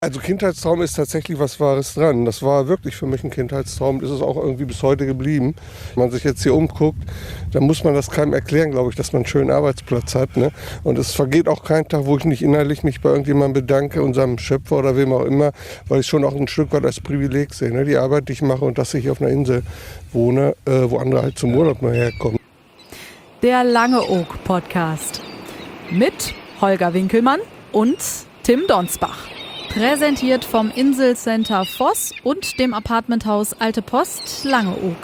Also Kindheitstraum ist tatsächlich was Wahres dran. Das war wirklich für mich ein Kindheitstraum. Das ist auch irgendwie bis heute geblieben. Wenn man sich jetzt hier umguckt, dann muss man das keinem erklären, glaube ich, dass man einen schönen Arbeitsplatz hat. Ne? Und es vergeht auch kein Tag, wo ich nicht innerlich mich bei irgendjemandem bedanke, unserem Schöpfer oder wem auch immer, weil ich schon auch ein Stück weit als Privileg sehe. Ne? Die Arbeit, die ich mache und dass ich auf einer Insel wohne, wo andere halt zum Urlaub mal herkommen. Der Langeoog Podcast mit Holger Winkelmann und Tim Donsbach. Präsentiert vom Inselcenter Voss und dem Apartmenthaus Alte Post Langeoog.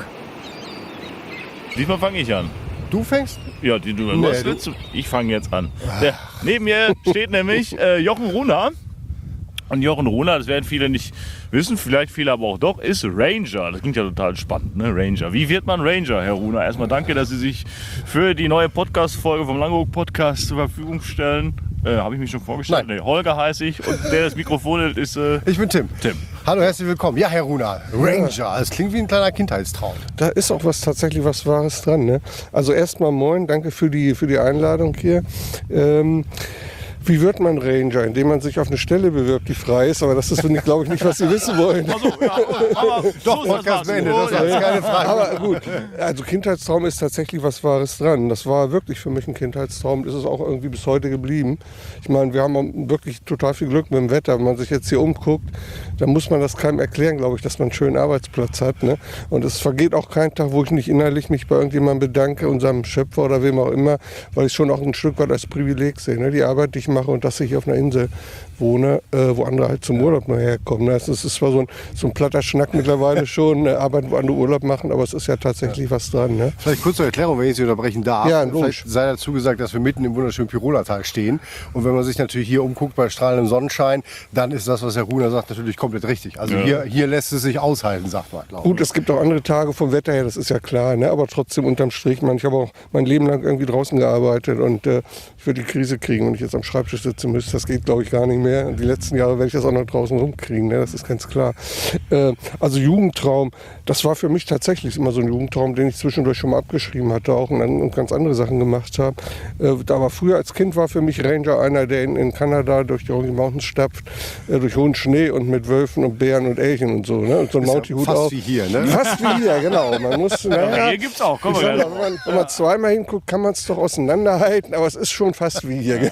Diesmal fange ich an. Du fängst? Ja, ich fange jetzt an. Neben mir steht nämlich Jochen Runer. Und Jochen Runer, das werden viele nicht wissen, vielleicht viele aber auch doch, ist Ranger. Das klingt ja total spannend, ne? Ranger. Wie wird man Ranger, Herr Runer? Erstmal danke, dass Sie sich für die neue Podcast-Folge vom Langeoog Podcast zur Verfügung stellen. Habe ich mich schon vorgestellt? Nein. Nee, Holger heiße ich und der das Mikrofon hält, ist... Ich bin Tim. Tim. Hallo, herzlich willkommen. Ja, Herr Runer, Ranger. Das klingt wie ein kleiner Kindheitstraum. Da ist auch tatsächlich was Wahres dran. Ne? Also erstmal moin, danke für die Einladung hier. Wie wird man Ranger? Indem man sich auf eine Stelle bewirbt, die frei ist. Aber das ist, glaube ich, nicht, was Sie wissen wollen. Also, ja, aber Doch, so Podcast beendet, das ist keine Frage. Aber gut, also Kindheitstraum ist tatsächlich was Wahres dran. Das war wirklich für mich ein Kindheitstraum. Das ist auch irgendwie bis heute geblieben. Ich meine, wir haben wirklich total viel Glück mit dem Wetter. Wenn man sich jetzt hier umguckt, dann muss man das keinem erklären, glaube ich, dass man einen schönen Arbeitsplatz hat. Ne? Und es vergeht auch kein Tag, wo ich nicht innerlich mich bei irgendjemandem bedanke, unserem Schöpfer oder wem auch immer, weil ich schon auch ein Stück weit als Privileg sehe. Ne? Die Arbeit, die ich mache und dass ich auf einer Insel wohne, wo andere halt zum Urlaub mal herkommen. Das ist zwar so ein platter Schnack mittlerweile schon, arbeiten, wo andere Urlaub machen, aber es ist ja tatsächlich was dran. Ne? Vielleicht kurz zur Erklärung, wenn ich Sie unterbrechen darf. Ja, vielleicht sei dazu gesagt, dass wir mitten im wunderschönen Tiroler Tag stehen. Und wenn man sich natürlich hier umguckt bei strahlendem Sonnenschein, dann ist das, was Herr Runer sagt, natürlich komplett richtig. Also hier lässt es sich aushalten, sagt man. Gut, es gibt auch andere Tage vom Wetter her, das ist ja klar, ne? Aber trotzdem unterm Strich, ich habe auch mein Leben lang irgendwie draußen gearbeitet und ich würde die Krise kriegen, wenn ich jetzt am Schreibtisch sitzen müsste. Das geht, glaube ich, gar nicht mehr. Die letzten Jahre werde ich das auch noch draußen rumkriegen, ne? Das ist ganz klar. Also Jugendtraum, das war für mich tatsächlich immer so ein Jugendtraum, den ich zwischendurch schon mal abgeschrieben hatte, auch und ganz andere Sachen gemacht habe. Da war früher als Kind war für mich Ranger einer, der in Kanada durch die Rocky Mountains stapft, durch hohen Schnee und mit Wölfen und Bären und Elchen und so. Ne? Und so ein Mountie-Hut fast auf. wie hier, ne? Fast wie hier, genau. Man muss, Ja, hier gibt's auch. Komm mal. Wenn man zweimal hinguckt, kann man es doch auseinanderhalten, aber es ist schon fast wie hier.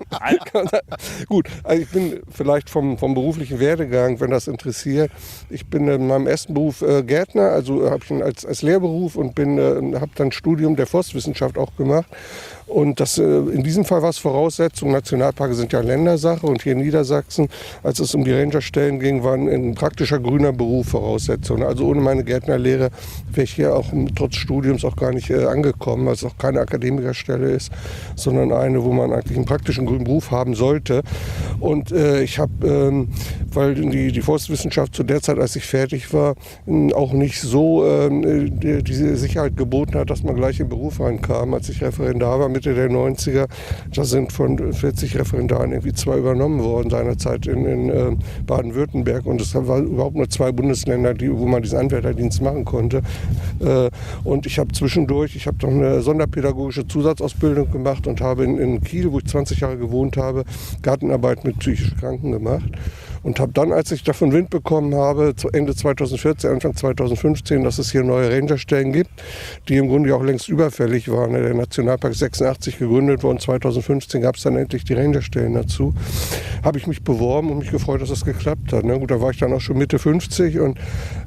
Gut, also ich bin vielleicht vom beruflichen Werdegang, wenn das interessiert. Ich bin in meinem ersten Beruf Gärtner, also habe ich ihn als Lehrberuf und habe dann Studium der Forstwissenschaft auch gemacht. Und das, in diesem Fall war es Voraussetzung, Nationalparke sind ja Ländersache und hier in Niedersachsen, als es um die Rangerstellen ging, war ein praktischer grüner Beruf Voraussetzung. Also ohne meine Gärtnerlehre wäre ich hier auch trotz Studiums auch gar nicht angekommen, weil es auch keine Akademikerstelle ist, sondern eine, wo man eigentlich einen praktischen grünen Beruf haben sollte. Und ich habe, weil die Forstwissenschaft zu der Zeit, als ich fertig war, auch nicht so diese Sicherheit geboten hat, dass man gleich in den Beruf reinkam. Als ich Referendar war, Mitte der 90er, da sind von 40 Referendaren irgendwie 2 übernommen worden seinerzeit in Baden-Württemberg. Und es waren überhaupt nur 2 Bundesländer, wo man diesen Anwärterdienst machen konnte. Und ich habe zwischendurch, noch eine sonderpädagogische Zusatzausbildung gemacht und habe in Kiel, wo ich 20 Jahre gewohnt habe, Gartenarbeit mit psychisch Kranken gemacht. Und habe dann, als ich davon Wind bekommen habe, Ende 2014, Anfang 2015, dass es hier neue Rangerstellen gibt, die im Grunde auch längst überfällig waren. Der Nationalpark 86 gegründet worden, 2015 gab es dann endlich die Rangerstellen dazu. Habe ich mich beworben und mich gefreut, dass es geklappt hat. Gut, da war ich dann auch schon Mitte 50 und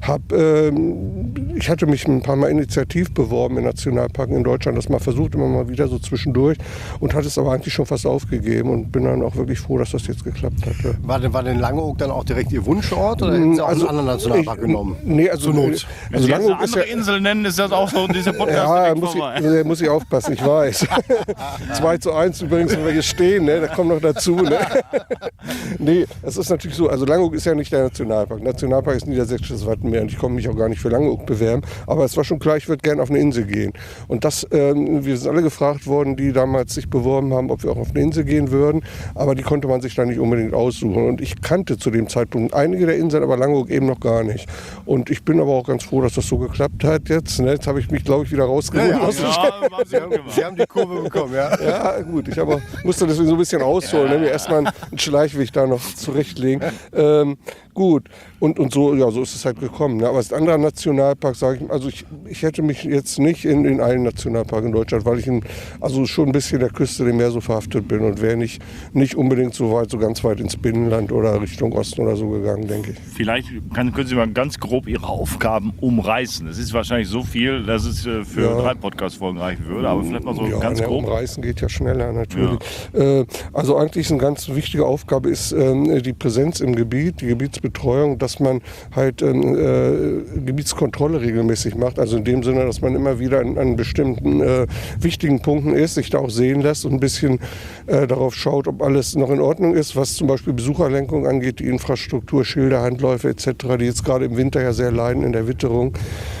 ich hatte mich ein paar Mal initiativ beworben in Nationalparken in Deutschland, das mal versucht, immer mal wieder so zwischendurch und hatte es aber eigentlich schon fast aufgegeben und bin dann auch wirklich froh, dass das jetzt geklappt hatte. War denn Langeoog dann auch direkt Ihr Wunschort oder hätten Sie auch einen anderen Nationalpark genommen? Nee, also zur Not. Wenn Sie jetzt eine andere Insel nennen, ist das auch so, diese Podcast ja, muss ich aufpassen, ich weiß. 2:1 übrigens, wenn wir hier stehen, ne? Da kommt noch dazu. Ne? Nee, es ist natürlich so, also Langeoog ist ja nicht der Nationalpark. Nationalpark ist Niedersächsisches Wattenmeer und ich komme mich auch gar nicht für Langeoog bewerben. Aber es war schon klar, ich würde gerne auf eine Insel gehen. Und wir sind alle gefragt worden, die damals sich beworben haben, ob wir auch auf eine Insel gehen würden. Aber die konnte man sich da nicht unbedingt aussuchen. Und ich kannte zu dem Zeitpunkt einige der Inseln, aber Langeoog eben noch gar nicht. Und ich bin aber auch ganz froh, dass das so geklappt hat jetzt. Ne? Jetzt habe ich mich, glaube ich, wieder rausgeholt. Sie haben die Kurve bekommen, ja. Ja, gut. Ich musste deswegen so ein bisschen ausholen, mir erstmal einen Schleichweg da noch zurechtlegen. Gut. Und so, ja, so ist es halt gekommen. Ne? Aber als anderer Nationalpark, sage ich, also ich hätte mich jetzt nicht in allen Nationalpark in Deutschland, weil ich also schon ein bisschen der Küste dem Meer so verhaftet bin und wäre nicht unbedingt so ganz weit ins Binnenland oder Richtung Osten oder so gegangen, denke ich. Vielleicht können Sie mal ganz grob Ihre Aufgaben umreißen. Es ist wahrscheinlich so viel, dass es für 3 Podcast-Folgen reichen würde, aber vielleicht mal so ganz grob. Umreißen geht ja schneller natürlich. Ja. Also eigentlich eine ganz wichtige Aufgabe ist die Präsenz im Gebiet, die Gebietsbetreuung, dass man halt Gebietskontrolle regelmäßig macht. Also in dem Sinne, dass man immer wieder an bestimmten wichtigen Punkten ist, sich da auch sehen lässt und ein bisschen darauf schaut, ob alles noch in Ordnung ist, was zum Beispiel Besucherlenkung angeht, die Infrastruktur, Schilder, Handläufe etc., die jetzt gerade im Winter ja sehr leiden in der Witterung.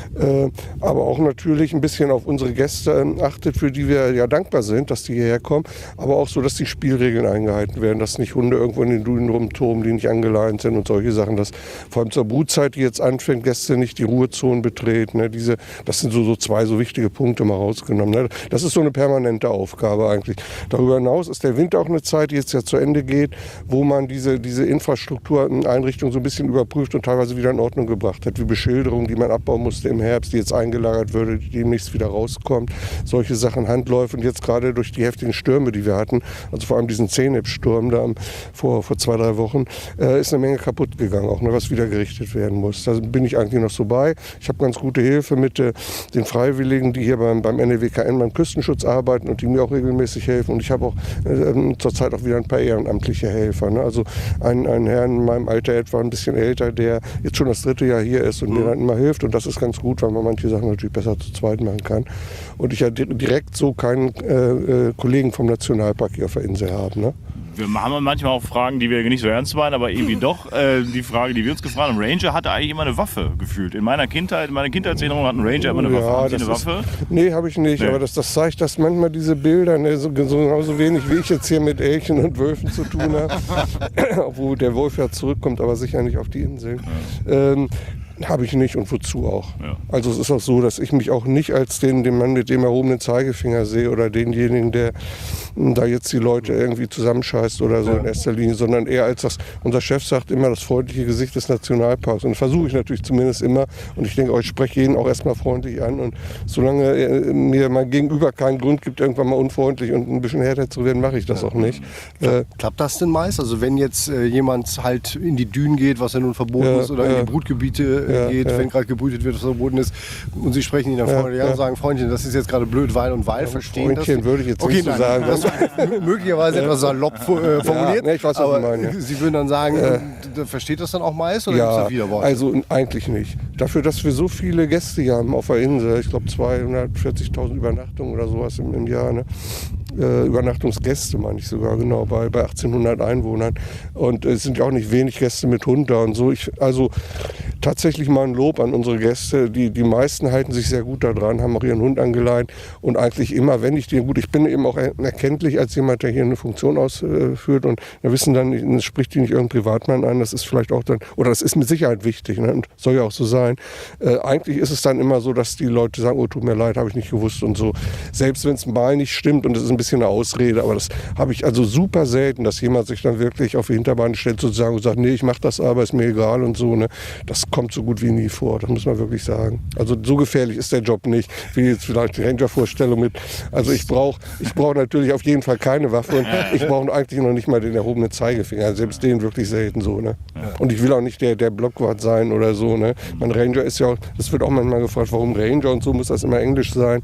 Aber auch natürlich ein bisschen auf unsere Gäste achtet, für die wir ja dankbar sind, dass die hierher kommen, aber auch so, dass die Spielregeln eingehalten werden, dass nicht Hunde irgendwo in den Dünen rumtoben, die nicht angeleint sind und solche Sachen, dass vor allem zur Brutzeit, die jetzt anfängt, Gäste nicht die Ruhezonen betreten. Ne? Das sind so 2 so wichtige Punkte mal rausgenommen. Ne? Das ist so eine permanente Aufgabe eigentlich. Darüber hinaus ist der Winter auch eine Zeit, die jetzt ja zu Ende geht, wo man diese Infrastruktureinrichtung so ein bisschen überprüft und teilweise wieder in Ordnung gebracht hat, wie Beschilderung, die man abbauen musste im Herbst, die jetzt eingelagert würde, die demnächst wieder rauskommt. Solche Sachen, Handläufe und jetzt gerade durch die heftigen Stürme, die wir hatten, also vor allem diesen Zeynep-Sturm da vor 2-3 Wochen, ist eine Menge kaputt gegangen, auch noch was wieder gerichtet werden muss. Da bin ich eigentlich noch so bei. Ich habe ganz gute Hilfe mit den Freiwilligen, die hier beim NLWKN, beim Küstenschutz arbeiten und die mir auch regelmäßig helfen. Und ich habe auch zurzeit auch wieder ein paar ehrenamtliche Helfer. Ne? Also ein Herr in meinem Alter, etwa ein bisschen älter, der jetzt schon das 3. Jahr hier ist und mir dann immer hilft. Und das ist ganz gut, weil man manche Sachen natürlich besser zu zweit machen kann. Und ich ja direkt so keinen Kollegen vom Nationalpark hier auf der Insel habe. Ne? Wir haben manchmal auch Fragen, die wir nicht so ernst meinen, aber irgendwie doch. Die Frage, die wir uns gefragt haben, Ranger hatte eigentlich immer eine Waffe gefühlt. In meiner Kindheitserinnerung hat ein Ranger immer eine Waffe. Haben Sie eine Waffe? Nee, habe ich nicht. Nee. Aber das zeigt, dass manchmal diese Bilder so genauso wenig wie ich jetzt hier mit Elchen und Wölfen zu tun habe. Obwohl der Wolf ja zurückkommt, aber sicher nicht auf die Inseln. Ja. Habe ich nicht und wozu auch. Ja. Also es ist auch so, dass ich mich auch nicht als den Mann mit dem erhobenen Zeigefinger sehe oder denjenigen, der da jetzt die Leute irgendwie zusammenscheißt oder so in erster Linie, sondern eher als unser Chef sagt immer, das freundliche Gesicht des Nationalparks. Und das versuche ich natürlich zumindest immer. Und ich denke, ich spreche jeden auch erstmal freundlich an. Und solange mir mein Gegenüber keinen Grund gibt, irgendwann mal unfreundlich und ein bisschen härter zu werden, mache ich das auch nicht. Klappt das denn meist? Also wenn jetzt jemand halt in die Dünen geht, was ja nun verboten ist, oder in die Brutgebiete geht, wenn gerade gebrütet wird, was verboten ist, und Sie sprechen ihn dann freundlich an und sagen, Freundchen, das ist jetzt gerade blöd, weil verstehen das? Freundchen würde ich jetzt nicht so sagen. Das war möglicherweise etwas salopp formuliert, ich weiß, was Sie meinen. Ja. Sie würden dann sagen, versteht das dann auch meist, oder gibt es da Widerworte? Also eigentlich nicht. Dafür, dass wir so viele Gäste hier haben auf der Insel, ich glaube 240.000 Übernachtungen oder sowas im Jahr, ne? Übernachtungsgäste meine ich sogar, genau, bei 1800 Einwohnern. Und es sind ja auch nicht wenig Gäste mit Hund da und so. Also tatsächlich mal ein Lob an unsere Gäste. Die meisten halten sich sehr gut daran, haben auch ihren Hund angeleint. Und eigentlich immer, wenn ich den gut, ich bin eben auch erkenntlich als jemand, der hier eine Funktion ausführt. Und wir wissen dann, es spricht die nicht irgendein Privatmann an. Das ist vielleicht auch dann, oder das ist mit Sicherheit wichtig, ne? Und soll ja auch so sein. Eigentlich ist es dann immer so, dass die Leute sagen, oh, tut mir leid, habe ich nicht gewusst und so. Selbst wenn es mal nicht stimmt und es ist ein bisschen eine Ausrede, aber das habe ich also super selten, dass jemand sich dann wirklich auf die Hinterbeine stellt sozusagen und sagt, nee, ich mache das aber, ist mir egal und so. Ne? Das kommt so gut wie nie vor, das muss man wirklich sagen. Also so gefährlich ist der Job nicht, wie jetzt vielleicht die Ranger-Vorstellung mit. Also ich brauche natürlich auf jeden Fall keine Waffe und ich brauche eigentlich noch nicht mal den erhobenen Zeigefinger, selbst den wirklich selten so. Ne? Und ich will auch nicht der Blockwart sein oder so. Ne? Mein Ranger ist ja auch, das wird auch manchmal gefragt, warum Ranger und so, muss das immer Englisch sein.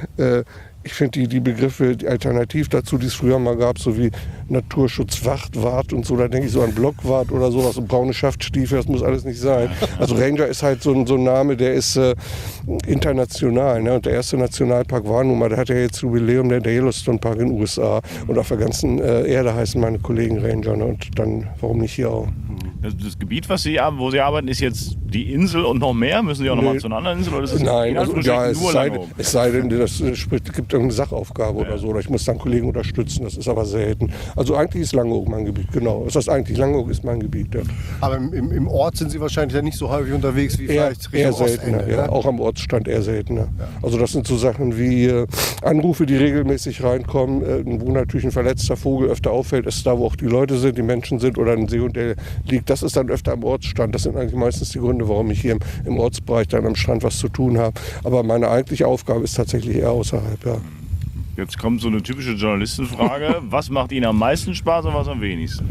Ich finde die Begriffe die alternativ dazu, die es früher mal gab, so wie Naturschutzwacht, Wart und so, da denke ich so an Blockwart oder sowas, so braune Schaftstiefel, das muss alles nicht sein. Also Ranger ist halt so ein Name, der ist international. Ne? Und der erste Nationalpark war nun mal, der hat ja jetzt Jubiläum, der Yellowstone Park in den USA. Und auf der ganzen Erde heißen meine Kollegen Ranger. Ne? Und dann, warum nicht hier auch? Das Gebiet, wo Sie arbeiten, ist jetzt die Insel und noch mehr? Müssen Sie auch noch mal zu einer anderen Insel? Oder ist das Nein, also, ja, es sei denn, es gibt irgendeine Sachaufgabe oder so. Oder ich muss dann Kollegen unterstützen. Das ist aber selten. Also eigentlich ist Langeoog mein Gebiet, genau. Das heißt eigentlich, Langeoog ist mein Gebiet. Ja. Aber im Ort sind Sie wahrscheinlich ja nicht so häufig unterwegs wie vielleicht eher seltener. Ja. Auch am Ortsstand eher seltener. Ja. Also das sind so Sachen wie Anrufe, die regelmäßig reinkommen, wo natürlich ein verletzter Vogel öfter auffällt, ist da, wo auch die Leute sind, die Menschen sind oder ein Seehund, der liegt. Das ist dann öfter am Ortsstand. Das sind eigentlich meistens die Gründe, warum ich hier im Ortsbereich dann am Strand was zu tun habe. Aber meine eigentliche Aufgabe ist tatsächlich eher außerhalb. Ja. Jetzt kommt so eine typische Journalistenfrage. Was macht Ihnen am meisten Spaß und was am wenigsten?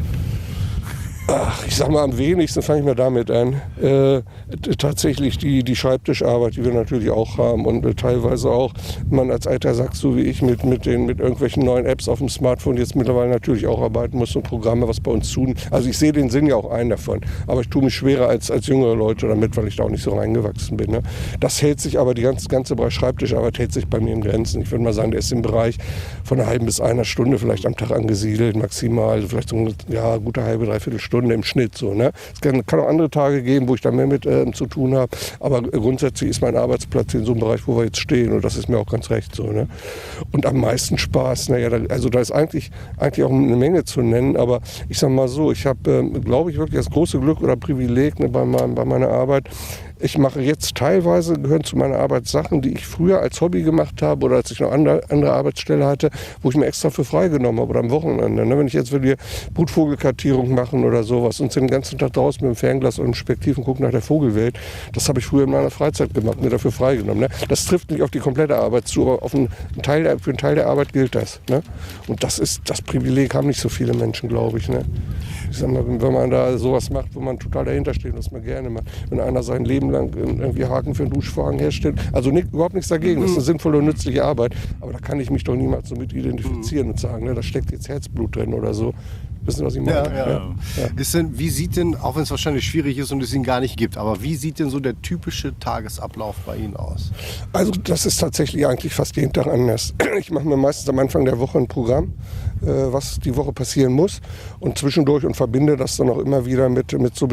Ach, ich sag mal, am wenigsten fange ich mal damit an. Tatsächlich die Schreibtischarbeit, die wir natürlich auch haben und teilweise auch, man als alter Sack, so wie ich, mit irgendwelchen neuen Apps auf dem Smartphone jetzt mittlerweile natürlich auch arbeiten muss und Programme, was bei uns tun. Also ich sehe den Sinn ja auch ein davon, aber ich tue mich schwerer als jüngere Leute damit, weil ich da auch nicht so reingewachsen bin. Ne? Das hält sich aber, die ganze Bereich Schreibtischarbeit hält sich bei mir in Grenzen. Ich würde mal sagen, der ist im Bereich von einer halben bis einer Stunde vielleicht am Tag angesiedelt, maximal, vielleicht so eine gute halbe, dreiviertel Stunde im Schnitt. So, ne? Es kann auch andere Tage geben, wo ich da mehr mit zu tun habe, aber grundsätzlich ist mein Arbeitsplatz in so einem Bereich, wo wir jetzt stehen und das ist mir auch ganz recht so. Ne? Und am meisten Spaß, da ist eigentlich auch eine Menge zu nennen, aber ich sag mal so, ich habe, glaube ich, wirklich das große Glück oder Privileg bei meiner Arbeit. Ich mache jetzt teilweise, gehören zu meiner Arbeit Sachen, die ich früher als Hobby gemacht habe oder als ich noch andere Arbeitsstelle hatte, wo ich mir extra für freigenommen habe oder am Wochenende. Ne? Wenn ich jetzt will hier Brutvogelkartierung machen oder sowas und den ganzen Tag draußen mit dem Fernglas und dem Spektiv und gucken nach der Vogelwelt, das habe ich früher in meiner Freizeit gemacht, mir dafür freigenommen. Ne? Das trifft nicht auf die komplette Arbeit zu, aber für einen Teil der Arbeit gilt das. Ne? Und das Privileg haben nicht so viele Menschen, glaube ich. Ne? Ich sag mal, wenn man da sowas macht, wo man total dahinter steht und das man gerne macht. Wenn einer sein Leben lang irgendwie Haken für einen Duschvorhang herstellt. Also überhaupt nichts dagegen. Das ist eine sinnvolle und nützliche Arbeit. Aber da kann ich mich doch niemals so mit identifizieren und sagen, ne, da steckt jetzt Herzblut drin oder so. Wissen Sie, was ich meine? Ja. Wie sieht denn, auch wenn es wahrscheinlich schwierig ist und es ihn gar nicht gibt, aber wie sieht denn so der typische Tagesablauf bei Ihnen aus? Also das ist tatsächlich eigentlich fast jeden Tag anders. Ich mache mir meistens am Anfang der Woche ein Programm, was die Woche passieren muss und zwischendurch und verbinde das dann auch immer wieder mit so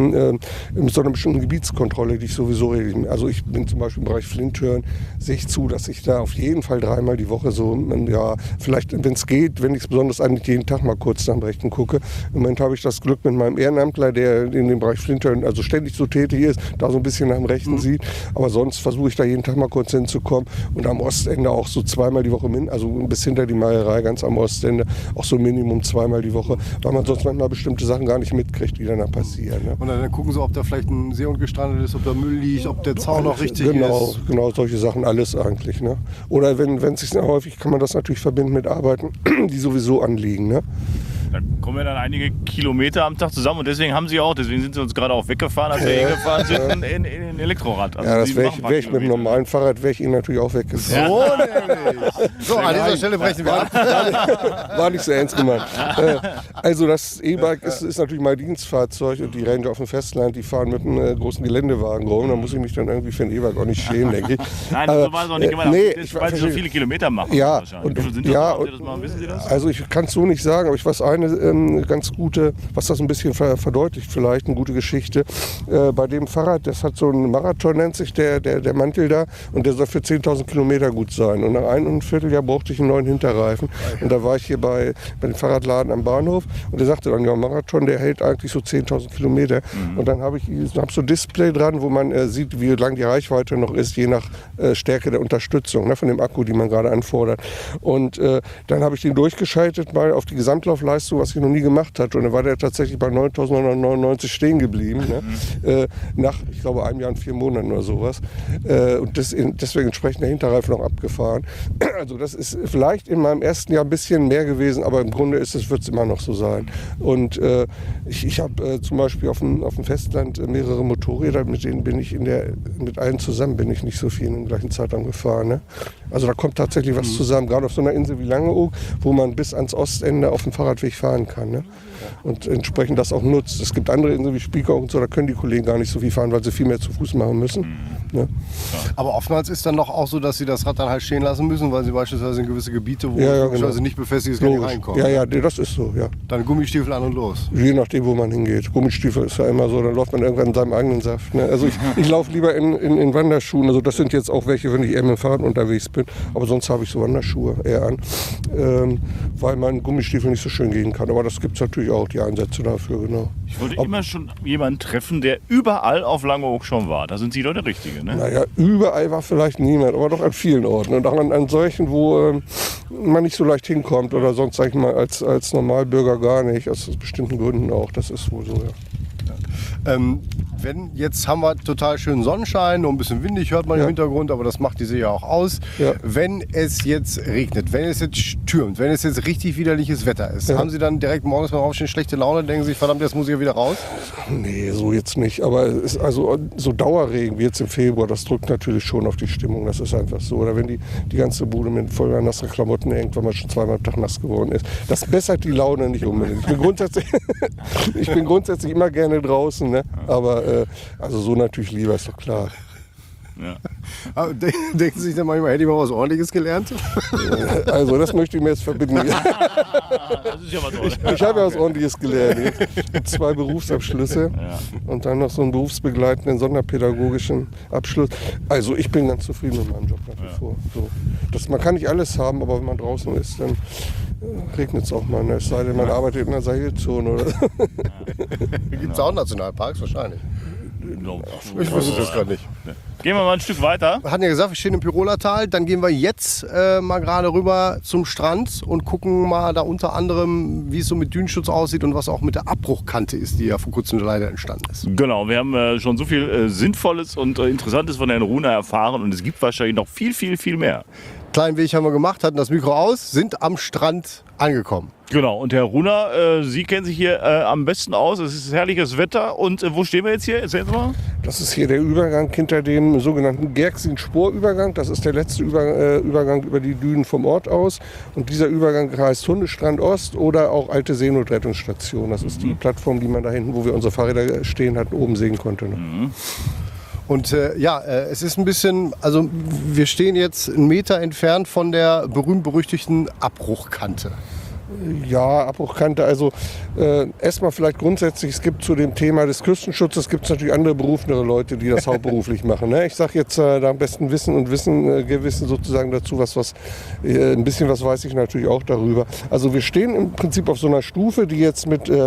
einer bestimmten Gebietskontrolle, die ich sowieso regelmäßig. Also ich bin zum Beispiel im Bereich Flinthören, sehe ich zu, dass ich da auf jeden Fall 3-mal die Woche so, vielleicht, wenn es geht, wenn ich es besonders an, jeden Tag mal kurz nach dem Rechten gucke. Im Moment habe ich das Glück mit meinem Ehrenamtler, der in dem Bereich Flinthören also ständig so tätig ist, da so ein bisschen nach dem Rechten sieht. Aber sonst versuche ich da jeden Tag mal kurz hinzukommen und am Ostende auch so 2-mal die Woche, also bis hinter die Meierei, ganz am Ostende, auch so Minimum 2-mal die Woche, weil man sonst manchmal bestimmte Sachen gar nicht mitkriegt, die dann da passieren. Ne? Und dann gucken Sie, ob da vielleicht ein Seehund gestrandet ist, ob da Müll liegt, ob der Zaun noch richtig ist. Genau, solche Sachen, alles eigentlich. Ne? Oder wenn es sich häufig, kann man das natürlich verbinden mit Arbeiten, die sowieso anliegen. Ne? Da kommen ja dann einige Kilometer am Tag zusammen und deswegen sind Sie uns gerade auch weggefahren, als wir hingefahren sind, in Elektrorad. Also ja, das wäre ich mit dem normalen Fahrrad wäre ich Ihnen natürlich auch weggefahren. So nämlich. So, an dieser Stelle brechen wir ab. War nicht so ernst gemeint. Also das E-Bike ist natürlich mein Dienstfahrzeug und die Ranger auf dem Festland, die fahren mit einem großen Geländewagen rum. Da muss ich mich dann irgendwie für ein E-Bike auch nicht schämen, denke ich. Nein, so war es auch nicht gemeint. Weil Sie so viele Kilometer machen. Ja, wissen Sie das? Also ich kann es so nicht sagen, aber ich weiß eine ganz gute, was das ein bisschen verdeutlicht vielleicht, eine gute Geschichte. Bei dem Fahrrad, das hat so einen Marathon, nennt sich der Mantel da, und der soll für 10.000 Kilometer gut sein. Und nach 1 Vierteljahr brauchte ich einen neuen Hinterreifen. Und da war ich hier bei dem Fahrradladen am Bahnhof und der sagte dann, ja, Marathon, der hält eigentlich so 10.000 Kilometer. Und dann habe ich so ein Display dran, wo man sieht, wie lang die Reichweite noch ist, je nach Stärke der Unterstützung, ne, von dem Akku, die man gerade anfordert. Und dann habe ich den durchgeschaltet mal auf die Gesamtlaufleistung, was ich noch nie gemacht hatte. Und dann war der tatsächlich bei 9.999 stehen geblieben. Ne? Nach, ich glaube, 1 Jahr und 4 Monaten oder sowas. Und deswegen entsprechend der Hinterreifen noch abgefahren. Also das ist vielleicht in meinem ersten Jahr ein bisschen mehr gewesen, aber im Grunde wird es immer noch so sein. Und ich habe zum Beispiel auf dem Festland mehrere Motorräder, mit denen bin ich mit allen zusammen bin ich nicht so viel in der gleichen Zeitraum gefahren. Ne? Also da kommt tatsächlich was zusammen, gerade auf so einer Insel wie Langeoog, wo man bis ans Ostende auf dem Fahrradweg fahren kann. Ne? Und entsprechend das auch nutzt. Es gibt andere Inseln wie Spiekeroog und so, da können die Kollegen gar nicht so viel fahren, weil sie viel mehr zu Fuß machen müssen. Ne? Aber oftmals ist dann doch auch so, dass sie das Rad dann halt stehen lassen müssen, weil sie beispielsweise in gewisse Gebiete, wo genau. nicht befestigt ist, gar nicht reinkommen. Ja, das ist so, ja. Dann Gummistiefel an und los. Je nachdem, wo man hingeht. Gummistiefel ist ja immer so, dann läuft man irgendwann in seinem eigenen Saft. Ne? Also ich laufe lieber in Wanderschuhen. Also das sind jetzt auch welche, wenn ich eher mit dem Fahrrad unterwegs bin. Aber sonst habe ich so Wanderschuhe eher an, weil man Gummistiefel nicht so schön gehen kann. Aber das gibt es natürlich auch, die Einsätze dafür, genau. Ich wollte immer schon jemanden treffen, der überall auf Langeoog schon war. Da sind Sie doch der Richtige, ne? Naja, überall war vielleicht niemand, aber doch an vielen Orten. Und auch an solchen, wo man nicht so leicht hinkommt oder sonst, sag ich mal, als Normalbürger gar nicht. Aus bestimmten Gründen auch. Das ist wohl so, ja. Wenn jetzt haben wir total schönen Sonnenschein, nur ein bisschen windig hört man im Hintergrund, aber das macht die See ja auch aus. Ja. Wenn es jetzt regnet, wenn es jetzt stürmt, wenn es jetzt richtig widerliches Wetter ist, haben Sie dann direkt morgens beim Aufstehen schlechte Laune, denken Sie sich, verdammt, jetzt muss ich ja wieder raus? Nee, so jetzt nicht. Aber es ist also so Dauerregen wie jetzt im Februar, das drückt natürlich schon auf die Stimmung. Das ist einfach so. Oder wenn die ganze Bude mit voller nasser Klamotten hängt, weil man schon zweimal am Tag nass geworden ist. Das bessert die Laune nicht unbedingt. Ich bin grundsätzlich immer gerne draußen, ne? Aber also so natürlich lieber, ist doch klar. Ja. Aber denken Sie sich dann manchmal, hätte ich mal was Ordentliches gelernt? Also das möchte ich mir jetzt verbinden. Das ist ja was Ordentliches. Ich habe ja was Ordentliches gelernt. 2 Berufsabschlüsse und dann noch so einen berufsbegleitenden sonderpädagogischen Abschluss. Also ich bin ganz zufrieden mit meinem Job nach wie vor. So. Man kann nicht alles haben, aber wenn man draußen ist, dann regnet es auch mal. Ne? Es sei denn, man arbeitet in einer Seilzone. Oder? Gibt es auch Nationalparks wahrscheinlich? Ich wusste das gerade nicht. Gehen wir mal ein Stück weiter. Wir hatten ja gesagt, wir stehen im Piroler Tal. Dann gehen wir jetzt mal gerade rüber zum Strand und gucken mal da unter anderem, wie es so mit Dünenschutz aussieht und was auch mit der Abbruchkante ist, die ja vor kurzem leider entstanden ist. Genau, wir haben schon so viel Sinnvolles und Interessantes von Herrn Runer erfahren und es gibt wahrscheinlich noch viel, viel, viel mehr. Kleinen Weg haben wir gemacht, hatten das Mikro aus, sind am Strand angekommen. Genau, und Herr Runer, Sie kennen sich hier am besten aus. Es ist herrliches Wetter. Und wo stehen wir jetzt hier? Erzählen Sie mal. Das ist hier der Übergang hinter dem sogenannten Gerxin-Sporübergang. Das ist der letzte Übergang über die Dünen vom Ort aus. Und dieser Übergang heißt Hundestrand Ost oder auch Alte Seenotrettungsstation. Das ist die Plattform, die man da hinten, wo wir unsere Fahrräder stehen hatten, oben sehen konnte. Mhm. Und es ist ein bisschen, also wir stehen jetzt 1 Meter entfernt von der berühmt-berüchtigten Abbruchkante. Ja, Abbruchkante. Also erstmal vielleicht grundsätzlich, es gibt zu dem Thema des Küstenschutzes gibt es natürlich andere berufenere Leute, die das hauptberuflich machen. Ne? Ich sage jetzt da am besten Wissen und Gewissen sozusagen dazu, ein bisschen was weiß ich natürlich auch darüber. Also wir stehen im Prinzip auf so einer Stufe, die jetzt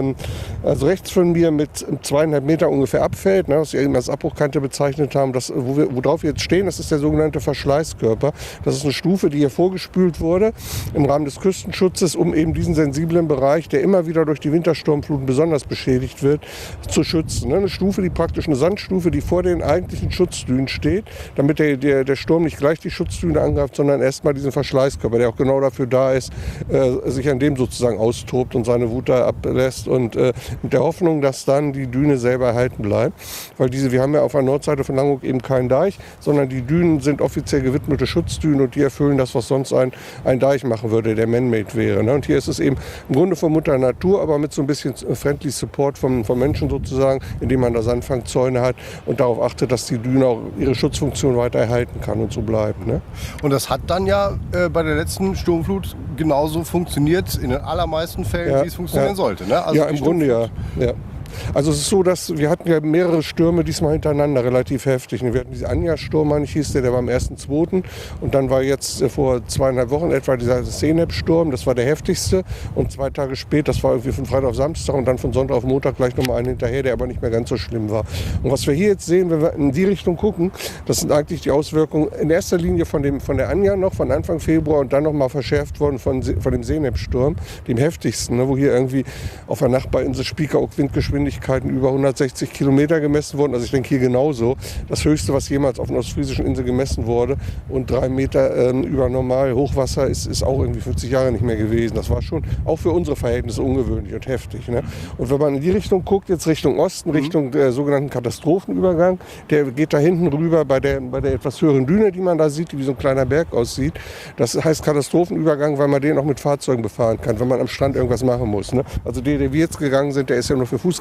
also rechts von mir mit 2,5 Meter ungefähr abfällt, ne, was wir eben als Abbruchkante bezeichnet haben. Worauf wir jetzt stehen, das ist der sogenannte Verschleißkörper. Das ist eine Stufe, die hier vorgespült wurde im Rahmen des Küstenschutzes, um eben diesen sensiblen Bereich, der immer wieder durch die Wintersturmfluten besonders beschädigt wird, zu schützen. Eine Stufe, eine Sandstufe, die vor den eigentlichen Schutzdünen steht, damit der Sturm nicht gleich die Schutzdüne angreift, sondern erstmal diesen Verschleißkörper, der auch genau dafür da ist, sich an dem sozusagen austobt und seine Wut da ablässt und mit der Hoffnung, dass dann die Düne selber erhalten bleibt. Weil wir haben ja auf der Nordseite von Langeoog eben keinen Deich, sondern die Dünen sind offiziell gewidmete Schutzdünen und die erfüllen das, was sonst ein Deich machen würde, der man-made wäre. Ne? Und hier ist es eben im Grunde von Mutter Natur, aber mit so ein bisschen friendly Support vom Menschen sozusagen, indem man da Sandfangzäune hat und darauf achtet, dass die Düne auch ihre Schutzfunktion weiter erhalten kann und so bleibt. Ne? Und das hat dann ja bei der letzten Sturmflut genauso funktioniert, in den allermeisten Fällen, wie es funktionieren sollte. Ne? Also ja, im Grunde ja. Also es ist so, dass wir hatten ja mehrere Stürme diesmal hintereinander, relativ heftig. Wir hatten diesen Anja-Sturm, der war am 1.2. Und dann war jetzt vor 2,5 Wochen etwa dieser Seneb-Sturm, das war der heftigste. Und 2 Tage später, das war irgendwie von Freitag auf Samstag und dann von Sonntag auf Montag gleich nochmal einen hinterher, der aber nicht mehr ganz so schlimm war. Und was wir hier jetzt sehen, wenn wir in die Richtung gucken, das sind eigentlich die Auswirkungen in erster Linie von der Anja noch, von Anfang Februar und dann nochmal verschärft worden von dem Seneb-Sturm, dem heftigsten, ne, wo hier irgendwie auf der Nachbarinsel Spiekeroog Windgeschwindigkeiten über 160 Kilometer gemessen wurden. Also ich denke hier genauso. Das höchste, was jemals auf einer ostfriesischen Insel gemessen wurde. Und 3 Meter über normal Hochwasser ist auch irgendwie 50 Jahre nicht mehr gewesen. Das war schon auch für unsere Verhältnisse ungewöhnlich und heftig. Ne? Und wenn man in die Richtung guckt, jetzt Richtung Osten, Richtung der sogenannten Katastrophenübergang, der geht da hinten rüber bei der etwas höheren Düne, die man da sieht, die wie so ein kleiner Berg aussieht. Das heißt Katastrophenübergang, weil man den auch mit Fahrzeugen befahren kann, wenn man am Strand irgendwas machen muss. Ne? Also der wir jetzt gegangen sind, der ist ja nur für Fußgänger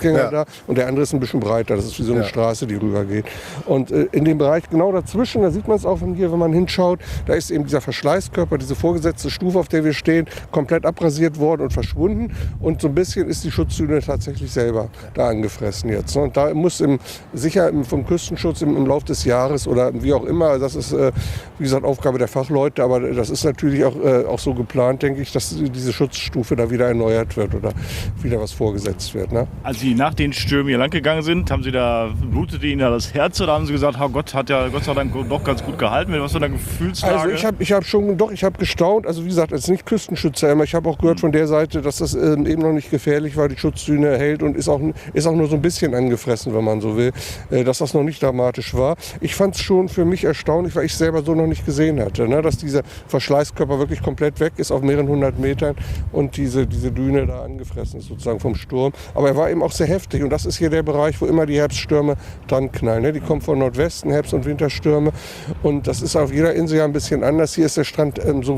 Fußgänger da und der andere ist ein bisschen breiter. Das ist wie so eine Straße, die rübergeht. Und in dem Bereich genau dazwischen, da sieht man es auch von hier, wenn man hinschaut, da ist eben dieser Verschleißkörper, diese vorgesetzte Stufe, auf der wir stehen, komplett abrasiert worden und verschwunden. Und so ein bisschen ist die Schutzdüne tatsächlich selber da angefressen jetzt. Und da muss sicher vom Küstenschutz im Laufe des Jahres oder wie auch immer, das ist wie gesagt Aufgabe der Fachleute, aber das ist natürlich auch so geplant, denke ich, dass diese Schutzstufe da wieder erneuert wird oder wieder was vorgesetzt wird. Ne? Als Sie nach den Stürmen hier lang gegangen sind, blutete Ihnen da das Herz oder haben Sie gesagt, Gott hat ja Gott sei Dank doch ganz gut gehalten? Was war da Gefühlslage? Also ich habe gestaunt, also wie gesagt, als nicht Küstenschützer, aber ich habe auch gehört von der Seite, dass das eben noch nicht gefährlich war, die Schutzdüne hält und ist auch nur so ein bisschen angefressen, wenn man so will, dass das noch nicht dramatisch war. Ich fand es schon für mich erstaunlich, weil ich es selber so noch nicht gesehen hatte, ne? Dass dieser Verschleißkörper wirklich komplett weg ist auf mehreren 100 Metern und diese Düne da angefressen ist sozusagen vom Sturm. Aber er war eben auch sehr heftig und das ist hier der Bereich, wo immer die Herbststürme dran knallen. Ne? Die kommen von Nordwesten, Herbst- und Winterstürme und das ist auf jeder Insel ja ein bisschen anders. Hier ist der Strand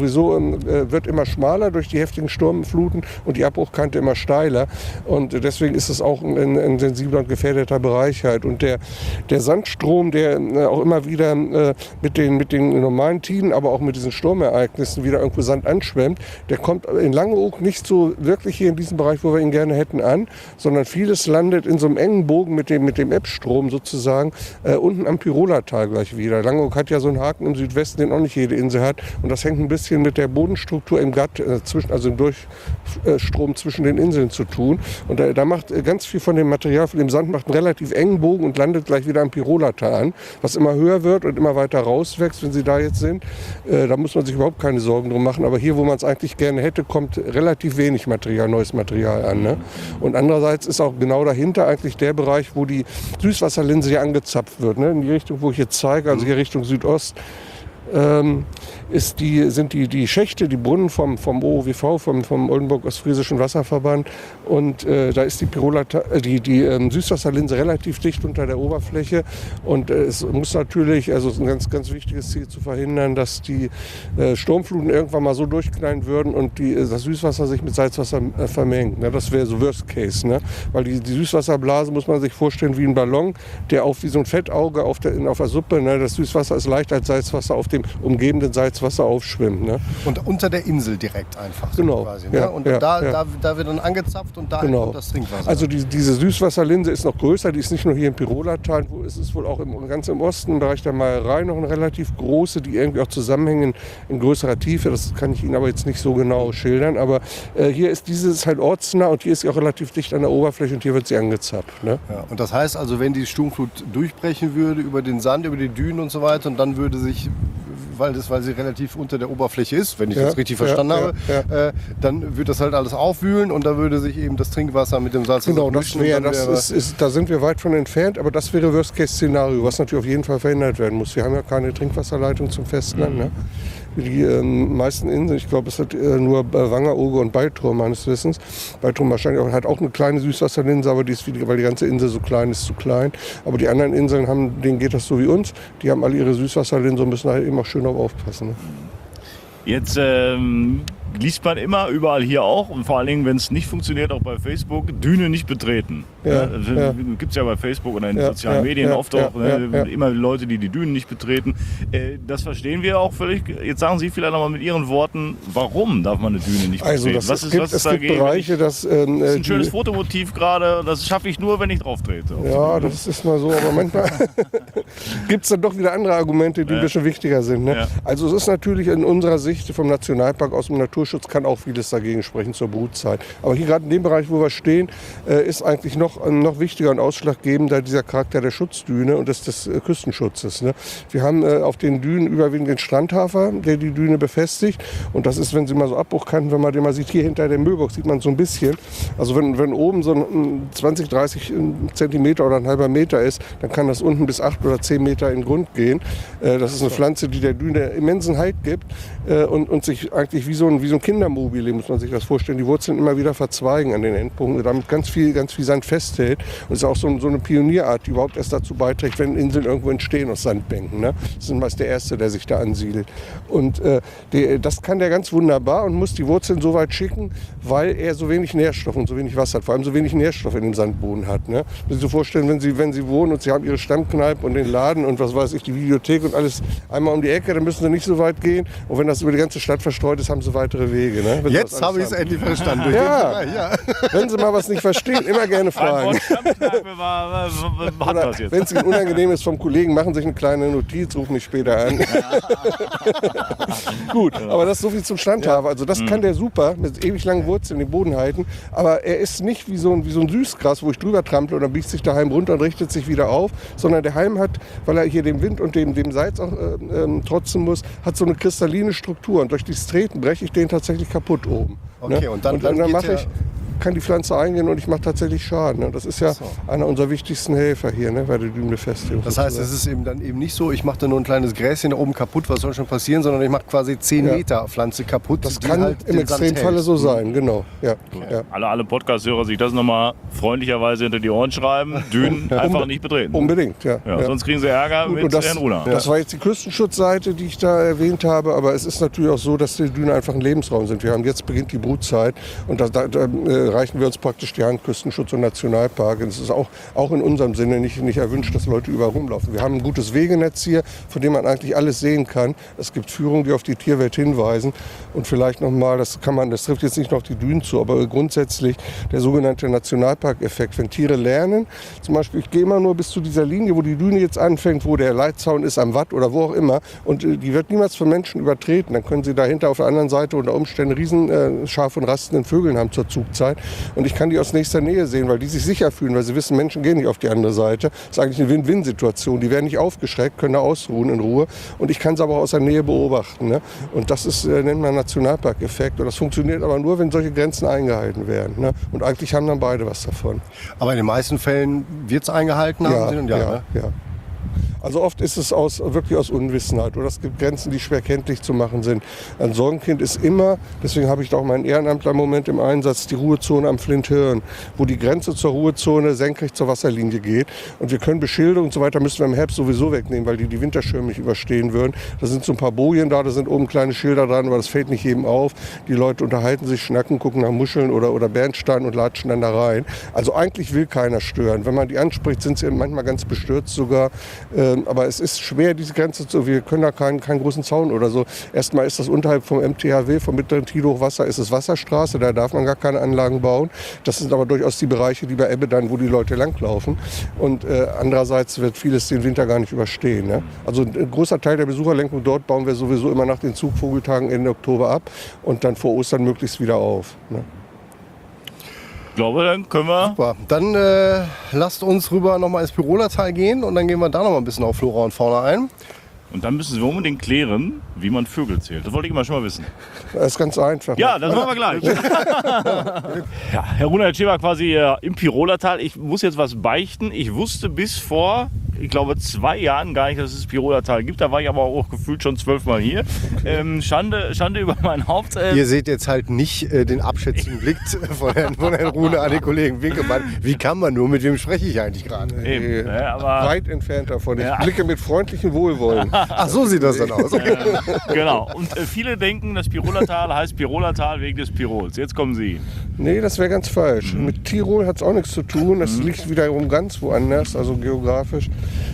wird immer schmaler durch die heftigen Sturmfluten und die Abbruchkante immer steiler und deswegen ist es auch ein sensibler und gefährdeter Bereich halt. Und der Sandstrom, der auch immer wieder mit den normalen Tiden, aber auch mit diesen Sturmereignissen wieder irgendwo Sand anschwemmt, der kommt in Langeoog nicht so wirklich hier in diesem Bereich, wo wir ihn gerne hätten, an, sondern vieles landet in so einem engen Bogen mit dem Ebbstrom sozusagen unten am Pirolatal gleich wieder. Langeoog hat ja so einen Haken im Südwesten, den auch nicht jede Insel hat und das hängt ein bisschen mit der Bodenstruktur im Gatt, also im Durchstrom zwischen den Inseln zu tun und da macht ganz viel von dem Material, von dem Sand macht einen relativ engen Bogen und landet gleich wieder am Pirolatal an, was immer höher wird und immer weiter rauswächst, wenn Sie da jetzt sind. Da muss man sich überhaupt keine Sorgen drum machen, aber hier, wo man es eigentlich gerne hätte, kommt relativ wenig neues Material an. Ne? Und andererseits ist auch genau dahinter eigentlich der Bereich, wo die Süßwasserlinse hier angezapft wird, ne? In die Richtung, wo ich jetzt zeige, also hier Richtung Südost. Sind die Schächte, die Brunnen vom OOWV, vom Oldenburg-Ostfriesischen Wasserverband und da ist die Süßwasserlinse relativ dicht unter der Oberfläche und es muss natürlich, also es ist ein ganz, ganz wichtiges Ziel zu verhindern, dass die Sturmfluten irgendwann mal so durchknallen würden und das Süßwasser sich mit Salzwasser vermengt. Ne? Das wäre so Worst Case, ne? Weil die Süßwasserblase muss man sich vorstellen wie ein Ballon, der wie so ein Fettauge auf der Suppe, ne? Das Süßwasser ist leichter als Salzwasser auf dem umgebenden Salzwasser aufschwimmt. Ne? Und unter der Insel direkt einfach. Genau. So quasi, ne? Ja, und ja, da wird dann angezapft und da kommt das Trinkwasser. Also diese Süßwasserlinse ist noch größer, die ist nicht nur hier im Pirolatal, es ist wohl auch ganz im Osten, im Bereich der Meierei noch eine relativ große, die irgendwie auch zusammenhängen in größerer Tiefe. Das kann ich Ihnen aber jetzt nicht so genau schildern. Aber hier ist dieses halt ortsnah und hier ist sie auch relativ dicht an der Oberfläche und hier wird sie angezapft. Ne? Ja, und das heißt also, wenn die Sturmflut durchbrechen würde über den Sand, über die Dünen und so weiter und dann würde sich, weil sie relativ unter der Oberfläche ist, wenn ich das richtig verstanden habe, dann würde das halt alles aufwühlen und da würde sich eben das Trinkwasser mit dem Salz vermischen. Genau, da sind wir weit von entfernt, aber das wäre Worst-Case-Szenario, was natürlich auf jeden Fall verhindert werden muss. Wir haben ja keine Trinkwasserleitung zum Festland. Ne? Die meisten Inseln, ich glaube, es hat nur Wangerooge und Baltrum meines Wissens. Baltrum wahrscheinlich hat auch eine kleine Süßwasserlinse, aber die ist weil die ganze Insel so klein ist, zu klein. Aber die anderen Inseln denen geht das so wie uns. Die haben alle ihre Süßwasserlinse und müssen halt eben auch schön darauf aufpassen. Ne? Jetzt liest man immer überall hier auch und vor allen Dingen, wenn es nicht funktioniert, auch bei Facebook, Düne nicht betreten. Gibt es ja bei Facebook oder in den sozialen Medien oft auch immer Leute, die Dünen nicht betreten. Das verstehen wir auch völlig. Jetzt sagen Sie vielleicht nochmal mit Ihren Worten, warum darf man eine Düne nicht betreten? Also es gibt Bereiche, das ist ein schönes Fotomotiv gerade, das schaffe ich nur, wenn ich drauf trete. Ja, das ist mal so, aber manchmal gibt es dann doch wieder andere Argumente, die ein bisschen wichtiger sind. Ne? Ja. Also es ist natürlich in unserer Sicht vom Nationalpark aus dem Naturschutz kann auch vieles dagegen sprechen zur Brutzeit. Aber hier gerade in dem Bereich, wo wir stehen, ist eigentlich noch wichtiger und ausschlaggebender dieser Charakter der Schutzdüne und des Küstenschutzes. Ne? Wir haben auf den Dünen überwiegend den Strandhafer, der die Düne befestigt. Und das ist, wenn Sie mal so Abbruchkanten, wenn man den mal sieht, hier hinter der Müllbox sieht man so ein bisschen. Also wenn oben so ein 20, 30 Zentimeter oder ein halber Meter ist, dann kann das unten bis 8 oder 10 Meter in den Grund gehen. Das ist eine Pflanze, die der Düne immensen Halt gibt und sich eigentlich wie so ein Kindermobil, muss man sich das vorstellen. Die Wurzeln immer wieder verzweigen an den Endpunkten, damit ganz viel Sand festhält. Und es ist auch so eine Pionierart, die überhaupt erst dazu beiträgt, wenn Inseln irgendwo entstehen aus Sandbänken. Ne? Das ist meist der Erste, der sich da ansiedelt. Und das kann der ganz wunderbar und muss die Wurzeln so weit schicken, weil er so wenig Nährstoff und so wenig Wasser hat, vor allem so wenig Nährstoff in dem Sandboden hat. Ne? Wenn Sie sich vorstellen, wenn Sie wohnen und Sie haben Ihre Stammkneipe und den Laden und was weiß ich, die Videothek und alles einmal um die Ecke, dann müssen Sie nicht so weit gehen. Und wenn das über die ganze Stadt verstreut ist, haben Sie weitere Wege. Ne? Jetzt habe ich es endlich verstanden. Ja. Wenn Sie mal was nicht verstehen, immer gerne fragen. Wenn es Ihnen unangenehm ist vom Kollegen, machen Sie sich eine kleine Notiz, rufen mich später an. Gut, aber das ist so viel zum Standhafer. Also das kann der super mit ewig langen Wurzeln den Boden halten. Aber er ist nicht wie so ein Süßgras, wo ich drüber trample und dann biegt sich der Halm runter und richtet sich wieder auf. Sondern der Halm hat, weil er hier dem Wind und dem Salz auch trotzen muss, hat so eine kristalline Struktur. Und durch dieses Treten breche ich den tatsächlich kaputt oben. Okay, ne? und dann kann die Pflanze eingehen und ich mache tatsächlich Schaden. Ne? Das ist ja einer unserer wichtigsten Helfer hier, ne? Bei der Dünenbefestigung. Das heißt, es ist eben dann eben nicht so, ich mache da nur ein kleines Gräschen da oben kaputt, was soll schon passieren, sondern ich mache quasi 10 Meter Pflanze kaputt. Das kann halt im Extremfalle so sein, genau. Ja. Ja. Alle Podcast-Hörer sich das nochmal freundlicherweise hinter die Ohren schreiben, Dünen einfach nicht betreten. Unbedingt, ja. Sonst kriegen sie Ärger mit Herrn Runer. Das war jetzt die Küstenschutzseite, die ich da erwähnt habe, aber es ist natürlich auch so, dass die Dünen einfach ein Lebensraum sind. Jetzt beginnt die Brutzeit und da reichen wir uns praktisch die Hand, Küstenschutz und Nationalpark. Und es ist auch in unserem Sinne nicht erwünscht, dass Leute überall rumlaufen. Wir haben ein gutes Wegenetz hier, von dem man eigentlich alles sehen kann. Es gibt Führungen, die auf die Tierwelt hinweisen. Und vielleicht nochmal, das trifft jetzt nicht noch die Dünen zu, aber grundsätzlich der sogenannte Nationalparkeffekt. Wenn Tiere lernen, zum Beispiel, ich gehe immer nur bis zu dieser Linie, wo die Düne jetzt anfängt, wo der Leitzaun ist, am Watt oder wo auch immer, und die wird niemals von Menschen übertreten. Dann können sie dahinter auf der anderen Seite unter Umständen Riesenschar von rastenden Vögeln haben zur Zugzeit. Und ich kann die aus nächster Nähe sehen, weil die sich sicher fühlen, weil sie wissen, Menschen gehen nicht auf die andere Seite. Das ist eigentlich eine Win-Win-Situation. Die werden nicht aufgeschreckt, können da ausruhen in Ruhe. Und ich kann sie aber aus der Nähe beobachten. Ne? Und das ist, nennt man Nationalpark-Effekt. Und das funktioniert aber nur, wenn solche Grenzen eingehalten werden. Ne? Und eigentlich haben dann beide was davon. Aber in den meisten Fällen wird es eingehalten? Ja. Also oft ist es wirklich aus Unwissenheit oder es gibt Grenzen, die schwer kenntlich zu machen sind. Ein Sorgenkind ist immer, deswegen habe ich da auch meinen Ehrenamtler-Moment im Einsatz, die Ruhezone am Flinthirn, wo die Grenze zur Ruhezone senkrecht zur Wasserlinie geht. Und wir können Beschilderung und so weiter müssen wir im Herbst sowieso wegnehmen, weil die Winterschirme nicht überstehen würden. Da sind so ein paar Bojen da sind oben kleine Schilder dran, aber das fällt nicht jedem auf. Die Leute unterhalten sich, schnacken, gucken nach Muscheln oder Bernstein und latschen dann da rein. Also eigentlich will keiner stören. Wenn man die anspricht, sind sie manchmal ganz bestürzt sogar. Aber es ist schwer, diese Grenze wir können da keinen großen Zaun oder so. Erstmal ist das unterhalb vom MTHW, vom mittleren Tide-Hochwasser, ist es Wasserstraße, da darf man gar keine Anlagen bauen. Das sind aber durchaus die Bereiche, die bei Ebbe dann, wo die Leute langlaufen. Und andererseits wird vieles den Winter gar nicht überstehen. Ne? Also ein großer Teil der Besucherlenkung dort bauen wir sowieso immer nach den Zugvogeltagen Ende Oktober ab und dann vor Ostern möglichst wieder auf. Ne? Ich glaube, dann können wir... Super. Dann lasst uns rüber nochmal ins Pirolertal gehen und dann gehen wir da nochmal ein bisschen auf Flora und Fauna ein. Und dann müssen wir unbedingt klären, wie man Vögel zählt. Das wollte ich immer schon mal wissen. Das ist ganz einfach. Ja, das machen wir gleich. Ja, Herr Runer, jetzt stehen wir quasi im Pirolertal. Ich muss jetzt was beichten. Ich wusste bis vor, ich glaube, 2 Jahren gar nicht, dass es das Pirolertal gibt. Da war ich aber auch gefühlt schon 12-mal hier. Schande über mein Haupt. Ihr seht jetzt halt nicht den abschätzenden Blick von Herrn Runer an den Kollegen Winkelmann. Wie kann man nur, mit wem spreche ich eigentlich gerade? Aber weit entfernt davon. Ich blicke mit freundlichem Wohlwollen. Ach, so sieht das dann aus. Genau. Und viele denken, das Pirolertal heißt Pirolertal wegen des Pirols. Jetzt kommen Sie. Nee, das wäre ganz falsch. Mit Tirol hat es auch nichts zu tun. Das liegt wiederum ganz woanders, also geografisch.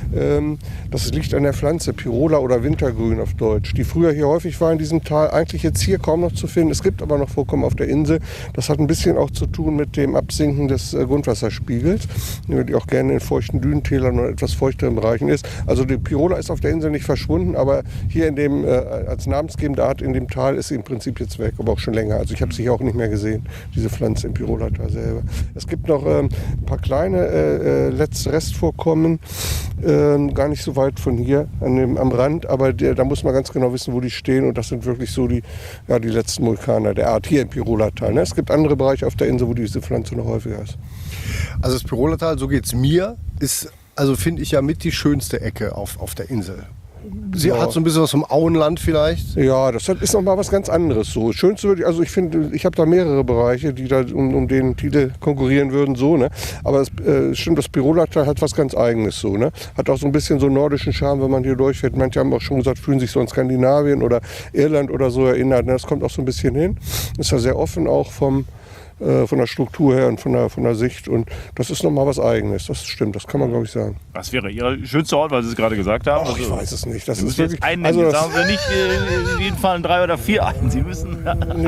Das liegt an der Pflanze, Pirola oder Wintergrün auf Deutsch, die früher hier häufig war in diesem Tal, eigentlich jetzt hier kaum noch zu finden. Es gibt aber noch Vorkommen auf der Insel. Das hat ein bisschen auch zu tun mit dem Absinken des Grundwasserspiegels, die auch gerne in feuchten Dünentälern oder etwas feuchteren Bereichen ist. Also die Pirola ist auf der Insel nicht verschwunden, aber hier in dem, als namensgebende Art in dem Tal ist sie im Prinzip jetzt weg, aber auch schon länger. Also ich habe sie hier auch nicht mehr gesehen, diese Pflanze im Pirolertal selber. Es gibt noch ein paar kleine Restvorkommen, gar nicht so weit von hier am Rand, aber da muss man ganz genau wissen, wo die stehen und das sind wirklich so die letzten Vulkane der Art hier im Pirolertal. Ne? Es gibt andere Bereiche auf der Insel, wo diese Pflanze noch häufiger ist. Also das Pirolertal, so geht es mir, ist, also finde ich ja mit die schönste Ecke auf der Insel. Sie hat so ein bisschen was vom Auenland vielleicht? Ja, das ist nochmal was ganz anderes. So. Schönste würde ich, also ich finde, ich habe da mehrere Bereiche, die da um den Titel konkurrieren würden, so, ne? Aber es stimmt, das Tiroler Tal hat was ganz Eigenes, so, ne? Hat auch so ein bisschen so nordischen Charme, wenn man hier durchfährt. Manche haben auch schon gesagt, fühlen sich so an Skandinavien oder Irland oder so erinnert. Ne? Das kommt auch so ein bisschen hin. Ist ja sehr offen auch von der Struktur her und von der Sicht. Und das ist nochmal was Eigenes. Das stimmt, das kann man, glaube ich, sagen. Was wäre Ihr schönster Ort, weil Sie es gerade gesagt haben? Ach, ich weiß es nicht. Das Sie ist müssen wirklich, jetzt einen nennen. Sagen Sie nicht in jedem Fall 3 oder 4 ein. Sie müssen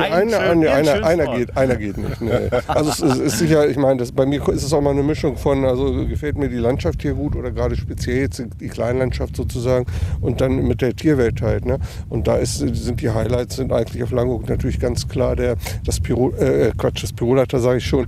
einer geht nicht. Nee. Also es ist sicher, ich meine, bei mir ist es auch mal eine Mischung von, also gefällt mir die Landschaft hier gut oder gerade speziell jetzt die Kleinlandschaft sozusagen und dann mit der Tierwelt halt. Ne? Und da sind die Highlights sind eigentlich auf Langeoog natürlich ganz klar das Tiroler Tal, sage ich schon,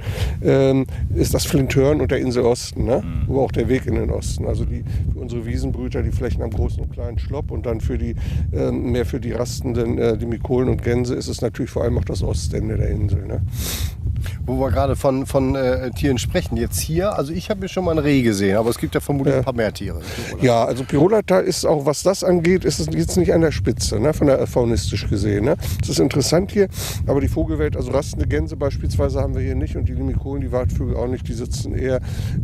ist das Flinthörn und der Insel Osten, ne? Aber auch der Weg in den Osten. Also für unsere Wiesenbrüter, die Flächen am großen und kleinen Schlopp und dann mehr für die rastenden, die Mikolen und Gänse ist es natürlich vor allem auch das Ostende der Insel. Ne? Wo wir gerade von Tieren sprechen, jetzt hier, also ich habe mir schon mal ein Reh gesehen, aber es gibt ja vermutlich ein paar mehr Tiere. Ja, also Tiroler Tal ist auch, was das angeht, ist es jetzt nicht an der Spitze, ne, von der faunistisch gesehen. Ne. Das ist interessant hier, aber die Vogelwelt, also rastende Gänse beispielsweise haben wir hier nicht und die Limikolen, die Wartvögel auch nicht, die sitzen eher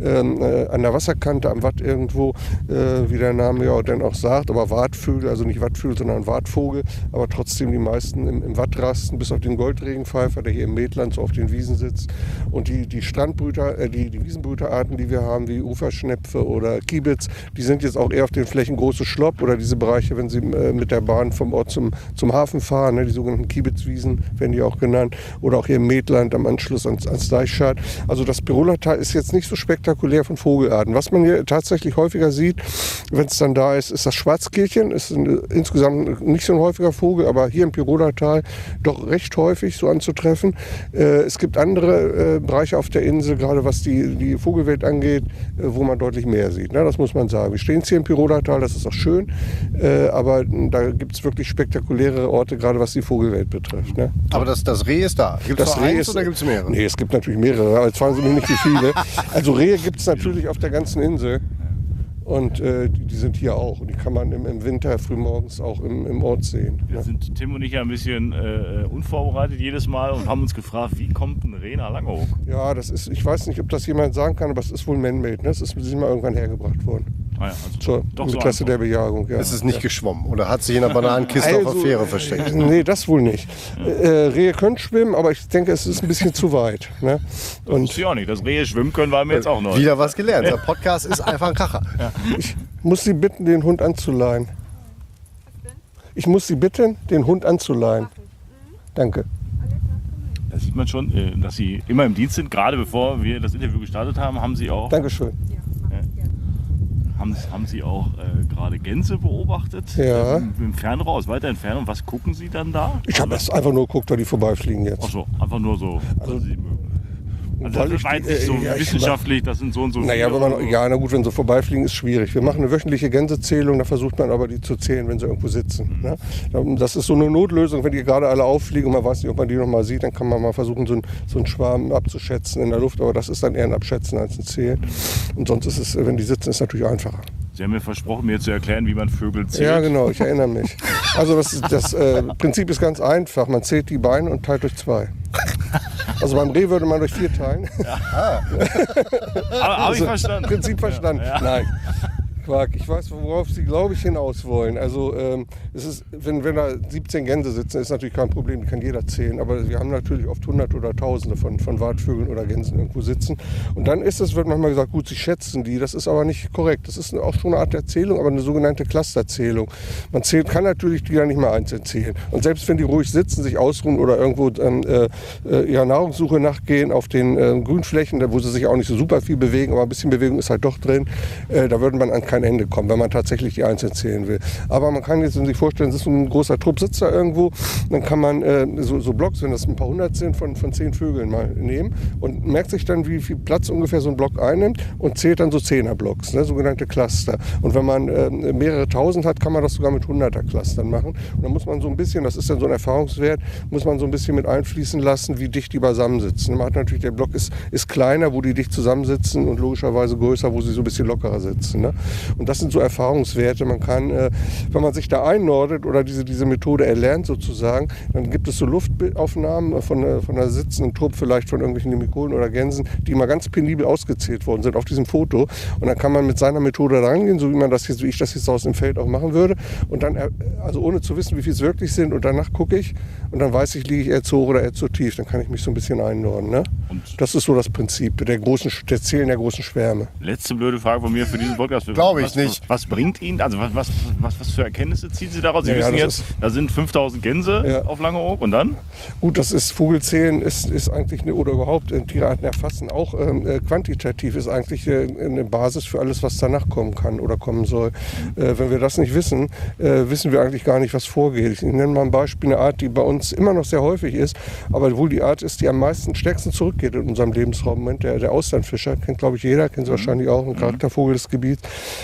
an der Wasserkante, am Watt irgendwo, wie der Name ja dann auch sagt, aber Wartvögel, also nicht Wattvögel, sondern Wartvogel, aber trotzdem die meisten im Watt rasten, bis auf den Goldregenpfeifer, der hier im Mädland so auf den Wiesen sitzt. Und die Strandbrüter, die Wiesenbrüterarten, die wir haben, wie Uferschnepfe oder Kiebitz, die sind jetzt auch eher auf den Flächen große Schlopp oder diese Bereiche, wenn sie mit der Bahn vom Ort zum Hafen fahren, ne, die sogenannten Kiebitzwiesen werden die auch genannt, oder auch hier im Mädland am Anschluss ans Deichschad. Also das Tiroler Tal ist jetzt nicht so spektakulär von Vogelarten. Was man hier tatsächlich häufiger sieht, wenn es dann da ist das Schwarzkehlchen. Ist insgesamt nicht so ein häufiger Vogel, aber hier im Tiroler Tal doch recht häufig so anzutreffen. Es gibt andere Bereiche auf der Insel, gerade was die Vogelwelt angeht, wo man deutlich mehr sieht. Ne? Das muss man sagen. Wir stehen jetzt hier im Tiroler Tal, das ist auch schön, aber da gibt es wirklich spektakuläre Orte, gerade was die Vogelwelt betrifft. Ne? Aber das Reh ist da. Gibt es eins oder gibt es mehrere? Nee, es gibt natürlich mehrere, aber jetzt fragen Sie mich nicht, wie viele. Also Rehe gibt es natürlich auf der ganzen Insel. Und die sind hier auch. Und die kann man im Winter frühmorgens auch im Ort sehen. Wir sind Tim und ich ja ein bisschen unvorbereitet jedes Mal und haben uns gefragt, wie kommt ein Reh nach Langeoog? Ja, ich weiß nicht, ob das jemand sagen kann, aber es ist wohl man-made. Ne? Es ist mal irgendwann hergebracht worden. Ah ja, also Zur Klasse der Bejagung. Ja. Es ist nicht geschwommen oder hat sich in der Bananenkiste auf der Fähre versteckt? Nee, das wohl nicht. Rehe können schwimmen, aber ich denke, es ist ein bisschen zu weit. Ne? Und das ist ja auch nicht. Das Rehe schwimmen können wir jetzt auch noch. Wieder was gelernt. Der Podcast ist einfach ein Kracher. Ja. Ich muss Sie bitten, den Hund anzuleihen. Ich muss Sie bitten, den Hund anzuleihen. Danke. Da sieht man schon, dass Sie immer im Dienst sind. Gerade bevor wir das Interview gestartet haben, haben Sie auch... Dankeschön. Haben Sie auch gerade Gänse beobachtet? Ja. Im Fernrohr, aus weiter Entfernung. Was gucken Sie dann da? Ich habe das einfach nur geguckt, weil die vorbeifliegen jetzt. Ach so, einfach nur so. Also Sie mögen. Also weil das war jetzt nicht so wissenschaftlich, das sind so und so naja, viele. na gut, wenn sie vorbeifliegen, ist schwierig. Wir machen eine wöchentliche Gänsezählung, da versucht man aber die zu zählen, wenn sie irgendwo sitzen. Ne? Das ist so eine Notlösung, wenn die gerade alle auffliegen und man weiß nicht, ob man die noch mal sieht, dann kann man mal versuchen, so einen Schwarm abzuschätzen in der Luft, aber das ist dann eher ein Abschätzen als ein Zählen. Und sonst ist es, wenn die sitzen, ist es natürlich einfacher. Sie haben mir versprochen, mir zu erklären, wie man Vögel zählt. Ja, genau, ich erinnere mich. Also das Prinzip ist ganz einfach. Man zählt die Beine und teilt durch 2. Also beim Reh würde man durch 4 teilen. Ja. Aber habe ich verstanden. Prinzip verstanden. Ja. Nein. Quark, ich weiß, worauf Sie, glaube ich, hinaus wollen. Also es ist, wenn da 17 Gänse sitzen, ist natürlich kein Problem, die kann jeder zählen. Aber wir haben natürlich oft Hunderte oder Tausende von Wartvögeln oder Gänsen irgendwo sitzen. Und dann wird manchmal gesagt, gut, Sie schätzen die. Das ist aber nicht korrekt. Das ist auch schon eine Art der Zählung, aber eine sogenannte Clusterzählung. Man kann natürlich die ja nicht mehr einzeln zählen. Und selbst wenn die ruhig sitzen, sich ausruhen oder irgendwo ihrer Nahrungssuche nachgehen auf den Grünflächen, wo sie sich auch nicht so super viel bewegen, aber ein bisschen Bewegung ist halt doch drin, da würde man an kein Ende kommen, wenn man tatsächlich die einzeln zählen will. Aber man kann jetzt sich vorstellen, es ist so ein großer Trupp, sitzt da irgendwo, dann kann man so Blocks, wenn das ein paar hundert sind, von 10 Vögeln mal nehmen und merkt sich dann, wie viel Platz ungefähr so ein Block einnimmt und zählt dann so 10er-Blocks, ne, sogenannte Cluster. Und wenn man mehrere tausend hat, kann man das sogar mit 100er-Clustern machen. Und dann muss man so ein bisschen, das ist dann so ein Erfahrungswert, muss man so ein bisschen mit einfließen lassen, wie dicht die beisammensitzen. Man hat natürlich, der Block ist kleiner, wo die dicht zusammensitzen und logischerweise größer, wo sie so ein bisschen lockerer sitzen. Ne? Und das sind so Erfahrungswerte. Man kann, wenn man sich da einnordet oder diese Methode erlernt sozusagen, dann gibt es so Luftaufnahmen von einer sitzenden Truppe, vielleicht von irgendwelchen Limikolen oder Gänsen, die mal ganz penibel ausgezählt worden sind auf diesem Foto. Und dann kann man mit seiner Methode rangehen, so wie man das jetzt, wie ich das jetzt aus dem Feld auch machen würde. Und dann, also ohne zu wissen, wie viel es wirklich sind, und danach gucke ich und dann weiß ich, liege ich eher zu hoch oder eher zu tief. Dann kann ich mich so ein bisschen einnorden. Ne? Das ist so das Prinzip der Zählen der großen Schwärme. Letzte blöde Frage von mir für diesen Podcast. Glaube ich nicht. Was bringt Ihnen, also was für Erkenntnisse ziehen Sie daraus? Sie wissen jetzt, da sind 5000 Gänse auf Langeoog und dann? Gut, das ist Vogelzählen ist eigentlich oder überhaupt Tierarten erfassen. Auch quantitativ ist eigentlich eine Basis für alles, was danach kommen kann oder kommen soll. Wenn wir das nicht wissen, wissen wir eigentlich gar nicht, was vorgeht. Ich nenne mal ein Beispiel, eine Art, die bei uns immer noch sehr häufig ist, aber wohl die Art ist, die am stärksten zurückgeht in unserem Lebensraum. Moment, der Austernfischer, kennt glaube ich jeder, kennt Sie wahrscheinlich auch, ein Charaktervogel des Gebiets,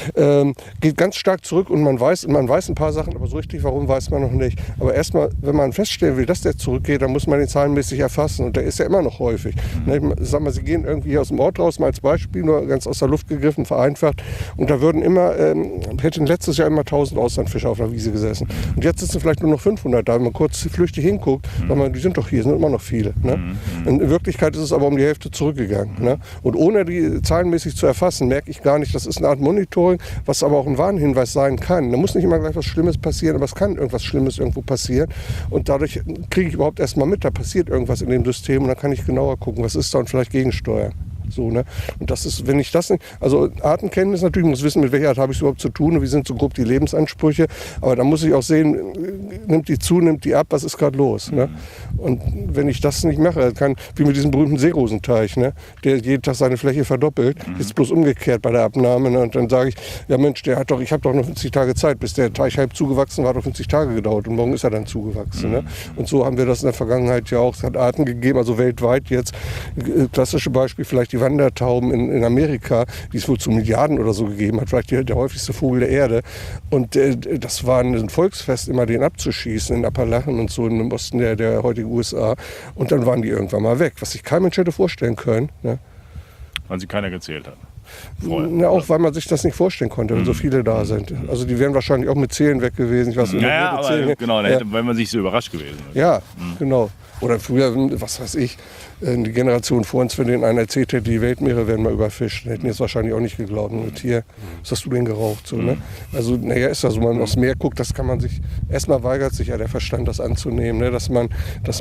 geht ganz stark zurück und man weiß ein paar Sachen, aber so richtig, warum, weiß man noch nicht. Aber erstmal, wenn man feststellen will, dass der zurückgeht, dann muss man den zahlenmäßig erfassen und der ist ja immer noch häufig. Ich sag mal, Sie gehen irgendwie aus dem Ort raus, mal als Beispiel, nur ganz aus der Luft gegriffen, vereinfacht, und da würden hätten letztes Jahr immer 1000 Austernfischer auf der Wiese gesessen. Und jetzt sitzen vielleicht nur noch 500 da. Wenn man kurz flüchtig hinguckt, sagt man, die sind doch hier, sind immer noch viele. Ne? In Wirklichkeit ist es aber um die Hälfte zurückgegangen. Ne? Und ohne die zahlenmäßig zu erfassen, merke ich gar nicht, das ist eine Art Monitoring, was aber auch ein Warnhinweis sein kann. Da muss nicht immer gleich was Schlimmes passieren, aber es kann irgendwas Schlimmes irgendwo passieren. Und dadurch kriege ich überhaupt erst mal mit, da passiert irgendwas in dem System, und dann kann ich genauer gucken, was ist da, und vielleicht gegensteuern. So, ne? Und das ist, wenn ich das nicht, also Artenkenntnis natürlich, muss wissen, mit welcher Art habe ich es überhaupt zu tun und wie sind so grob die Lebensansprüche, aber da muss ich auch sehen, nimmt die zu, nimmt die ab, was ist gerade los. Ne? Und wenn ich das nicht mache, wie mit diesem berühmten Seerosenteich, ne? Der jeden Tag seine Fläche verdoppelt, ist bloß umgekehrt bei der Abnahme, ne? Und dann sage ich, ja Mensch, ich habe doch noch 50 Tage Zeit, bis der Teich halb zugewachsen war, hat doch 50 Tage gedauert und morgen ist er dann zugewachsen. Ne? Und so haben wir das in der Vergangenheit ja auch, es hat Arten gegeben, also weltweit jetzt, klassische Beispiel vielleicht die Wandertauben in Amerika, die es wohl zu Milliarden oder so gegeben hat, vielleicht der häufigste Vogel der Erde. Und das war ein Volksfest, immer den abzuschießen in Appalachen und so im Osten der heutigen USA. Und dann waren die irgendwann mal weg, was sich kein Mensch hätte vorstellen können. Ne? Weil sie keiner gezählt hat. Ja, auch weil man sich das nicht vorstellen konnte, wenn so viele da sind. Also die wären wahrscheinlich auch mit Zählen weg gewesen. Ich weiß nicht, genau, weil man sich so überrascht gewesen ist. Ja, genau. Oder früher, was weiß ich, die Generation vor uns, wenn denen einer erzählt hätte, die Weltmeere werden mal überfischt, dann hätten die es wahrscheinlich auch nicht geglaubt. Und hier, was hast du denn geraucht? So, ne? Also, ist ja so, wenn man aufs Meer guckt, das kann man sich, erstmal weigert sich ja der Verstand, das anzunehmen, ne? dass man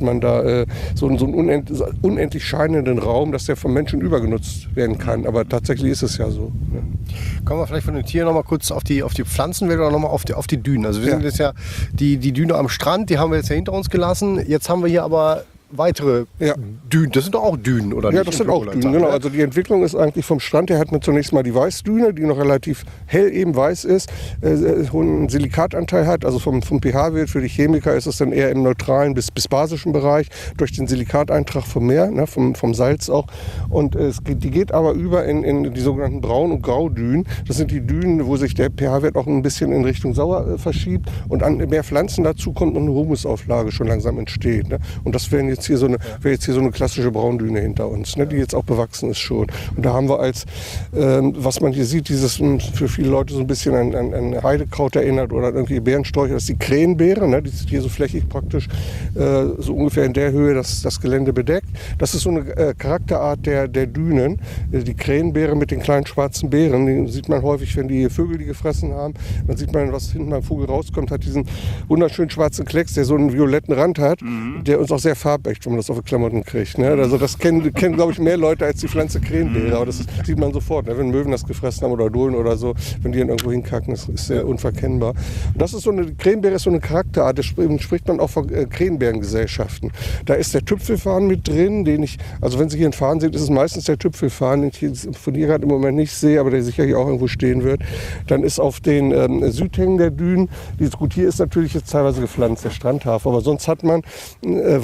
da so einen unendlich scheinenden Raum, dass der vom Menschen übergenutzt werden kann. Aber tatsächlich ist es ja so. Ne? Kommen wir vielleicht von den Tieren noch mal kurz auf die Pflanzenwelt oder noch mal auf die Dünen. Also wir sind jetzt ja, die Düne am Strand, die haben wir jetzt ja hinter uns gelassen. Jetzt haben wir hier aber weitere Dünen. Das sind doch auch Dünen, oder nicht? Ja, das sind auch Dünen, genau. Also die Entwicklung ist eigentlich vom Strand her, hat man zunächst mal die Weißdüne, die noch relativ hell eben weiß ist, hohen Silikatanteil hat, also vom pH-Wert für die Chemiker ist es dann eher im neutralen bis basischen Bereich, durch den Silikateintrag vom Meer, ne, vom Salz auch. Und die geht aber über in die sogenannten Braun- und Graudünen. Das sind die Dünen, wo sich der pH-Wert auch ein bisschen in Richtung sauer verschiebt und an mehr Pflanzen dazu kommt und eine Humusauflage schon langsam entsteht. Ne? Und das wäre jetzt hier so eine klassische Braundüne hinter uns, ne, die jetzt auch bewachsen ist schon. Und da haben wir was man hier sieht, dieses für viele Leute so ein bisschen an Heidekraut erinnert oder irgendwie Beerensträucher, das ist die Krähenbeere, ne, die ist hier so flächig praktisch so ungefähr in der Höhe das Gelände bedeckt. Das ist so eine Charakterart der Dünen, die Krähenbeere mit den kleinen schwarzen Beeren, die sieht man häufig, wenn die Vögel die gefressen haben. Dann sieht man, was hinten beim Vogel rauskommt, hat diesen wunderschönen schwarzen Klecks, der so einen violetten Rand hat, der uns auch sehr farbig, wenn man das auf die Klamotten kriegt. Ne? Also das kennen glaube ich, mehr Leute als die Pflanze Krähenbeere. Aber das sieht man sofort, ne? Wenn Möwen das gefressen haben oder Dohlen oder so, wenn die dann irgendwo hinkacken, das ist sehr unverkennbar. Und das ist so eine Krähenbeere ist so eine Charakterart, das spricht man auch von Krähenbeerengesellschaften. Da ist der Tüpfelfarn mit drin, also wenn Sie hier einen Farn sehen, ist es meistens der Tüpfelfarn, den ich von hier gerade im Moment nicht sehe, aber der sicherlich auch irgendwo stehen wird. Dann ist auf den Südhängen der Dünen, gut, hier ist natürlich jetzt teilweise gepflanzt, der Strandhafen, aber sonst hat man weiter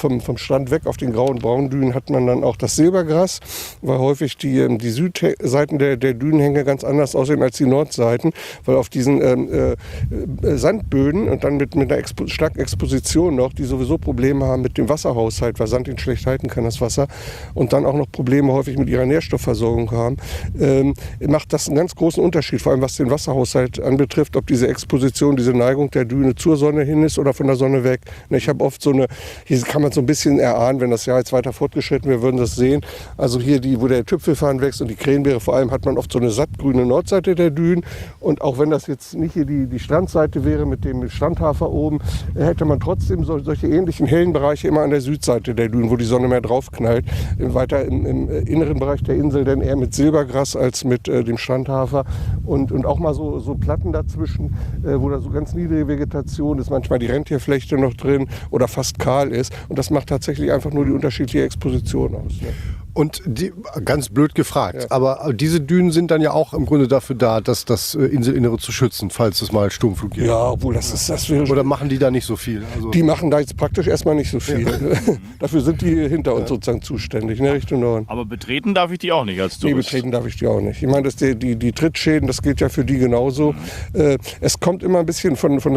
vom Strand weg auf den grauen Braundünen hat man dann auch das Silbergras, weil häufig die Südseiten der Dünenhänge ganz anders aussehen als die Nordseiten, weil auf diesen Sandböden und dann mit einer starken Exposition noch, die sowieso Probleme haben mit dem Wasserhaushalt, weil Sand ihn schlecht halten kann, das Wasser, und dann auch noch Probleme häufig mit ihrer Nährstoffversorgung haben, macht das einen ganz großen Unterschied, vor allem was den Wasserhaushalt anbetrifft, ob diese Exposition, diese Neigung der Düne zur Sonne hin ist oder von der Sonne weg. Ich habe oft hier kann man so ein bisschen erahnen, wenn das Jahr jetzt weiter fortgeschritten wäre, würden das sehen. Also hier, wo der Tüpfelfarn wächst und die Krähenbeere vor allem, hat man oft so eine sattgrüne Nordseite der Dünen. Und auch wenn das jetzt nicht hier die Strandseite wäre mit dem Strandhafer oben, hätte man trotzdem solche ähnlichen hellen Bereiche immer an der Südseite der Dünen, wo die Sonne mehr drauf knallt. Weiter im inneren Bereich der Insel dann eher mit Silbergras als mit dem Strandhafer. Und auch mal so Platten dazwischen, wo da so ganz niedrige Vegetation ist, manchmal die Rentierflechte noch drin oder fast kahl ist. Und das macht tatsächlich einfach nur die unterschiedliche Exposition aus. Ne? Und ganz blöd gefragt, aber diese Dünen sind dann ja auch im Grunde dafür da, das Inselinnere zu schützen, falls es mal Sturmflug gibt. Ja, obwohl das wäre... Oder machen die da nicht so viel? Also die machen da jetzt praktisch erstmal nicht so viel. Ja. Dafür sind die hinter uns sozusagen zuständig, ne, Richtung Norden. Aber betreten darf ich die auch nicht als Tourist? Nee, betreten darf ich die auch nicht. Ich meine, die Trittschäden, das gilt ja für die genauso. Es kommt immer ein bisschen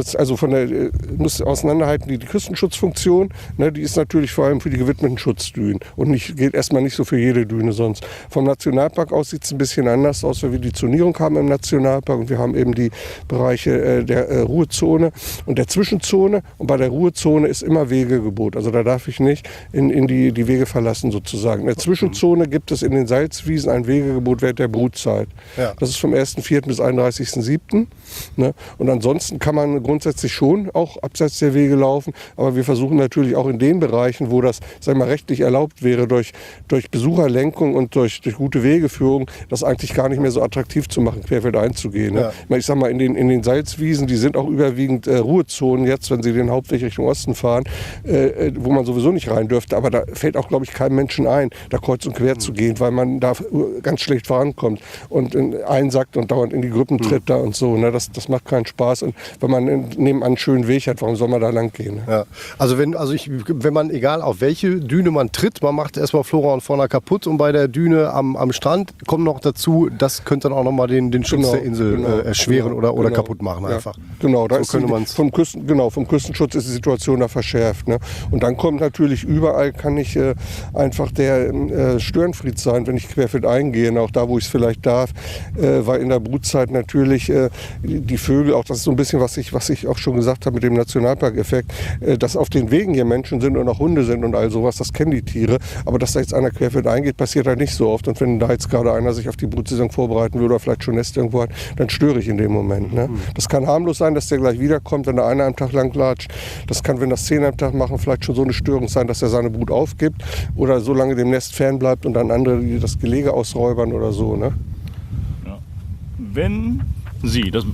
muss auseinanderhalten, die Küstenschutzfunktion, ne, die ist natürlich vor allem für die gewidmeten Schutzdünen und gilt erstmal nicht so für jede Düne sonst. Vom Nationalpark aus sieht es ein bisschen anders aus, weil wir die Zonierung haben im Nationalpark und wir haben eben die Bereiche der Ruhezone und der Zwischenzone, und bei der Ruhezone ist immer Wegegebot. Also da darf ich nicht in die Wege verlassen sozusagen. In der Zwischenzone gibt es in den Salzwiesen ein Wegegebot während der Brutzeit. Ja. Das ist vom 1.4. bis 31.7. Ne? Und ansonsten kann man grundsätzlich schon auch abseits der Wege laufen, aber wir versuchen natürlich auch in den Bereichen, wo das, sag ich mal, rechtlich erlaubt wäre, durch Besucherlenkung und durch gute Wegeführung, das eigentlich gar nicht mehr so attraktiv zu machen, querfeldein zu gehen. Ne? Ja. Ich sag mal, in den Salzwiesen, die sind auch überwiegend Ruhezonen jetzt, wenn sie den Hauptweg Richtung Osten fahren, wo man sowieso nicht rein dürfte. Aber da fällt auch, glaube ich, keinem Menschen ein, da kreuz und quer zu gehen, weil man da ganz schlecht vorankommt und einsackt und dauernd in die Gruppen tritt da und so. Ne? Das macht keinen Spaß. Und wenn man nebenan einen schönen Weg hat, warum soll man da lang gehen? Ne? Ja. Also wenn man, egal auf welche Düne man tritt, man macht erstmal Flora und Fauna kaputt, und bei der Düne am Strand kommt noch dazu, das könnte dann auch nochmal den Schutz der Insel erschweren oder kaputt machen einfach. Genau, da so vom Küstenschutz ist die Situation da verschärft. Ne? Und dann kommt natürlich überall, kann ich einfach der Störenfried sein, wenn ich querfeldein gehe, auch da, wo ich es vielleicht darf, weil in der Brutzeit natürlich die Vögel, auch das ist so ein bisschen, was ich auch schon gesagt habe mit dem Nationalpark-Effekt, dass auf den Wegen hier Menschen sind und auch Hunde sind und all sowas, das kennen die Tiere, aber dass da jetzt einer querfeldein geht, passiert halt nicht so oft. Und wenn da jetzt gerade einer sich auf die Brutsaison vorbereiten will oder vielleicht schon Nest irgendwo hat, dann störe ich in dem Moment. Ne? Das kann harmlos sein, dass der gleich wiederkommt, wenn da einer am Tag lang latscht. Das kann, wenn das 10 am Tag machen, vielleicht schon so eine Störung sein, dass er seine Brut aufgibt oder so lange dem Nest fernbleibt und dann andere, die das Gelege ausräubern oder so. Ne? Ja. Wenn Sie das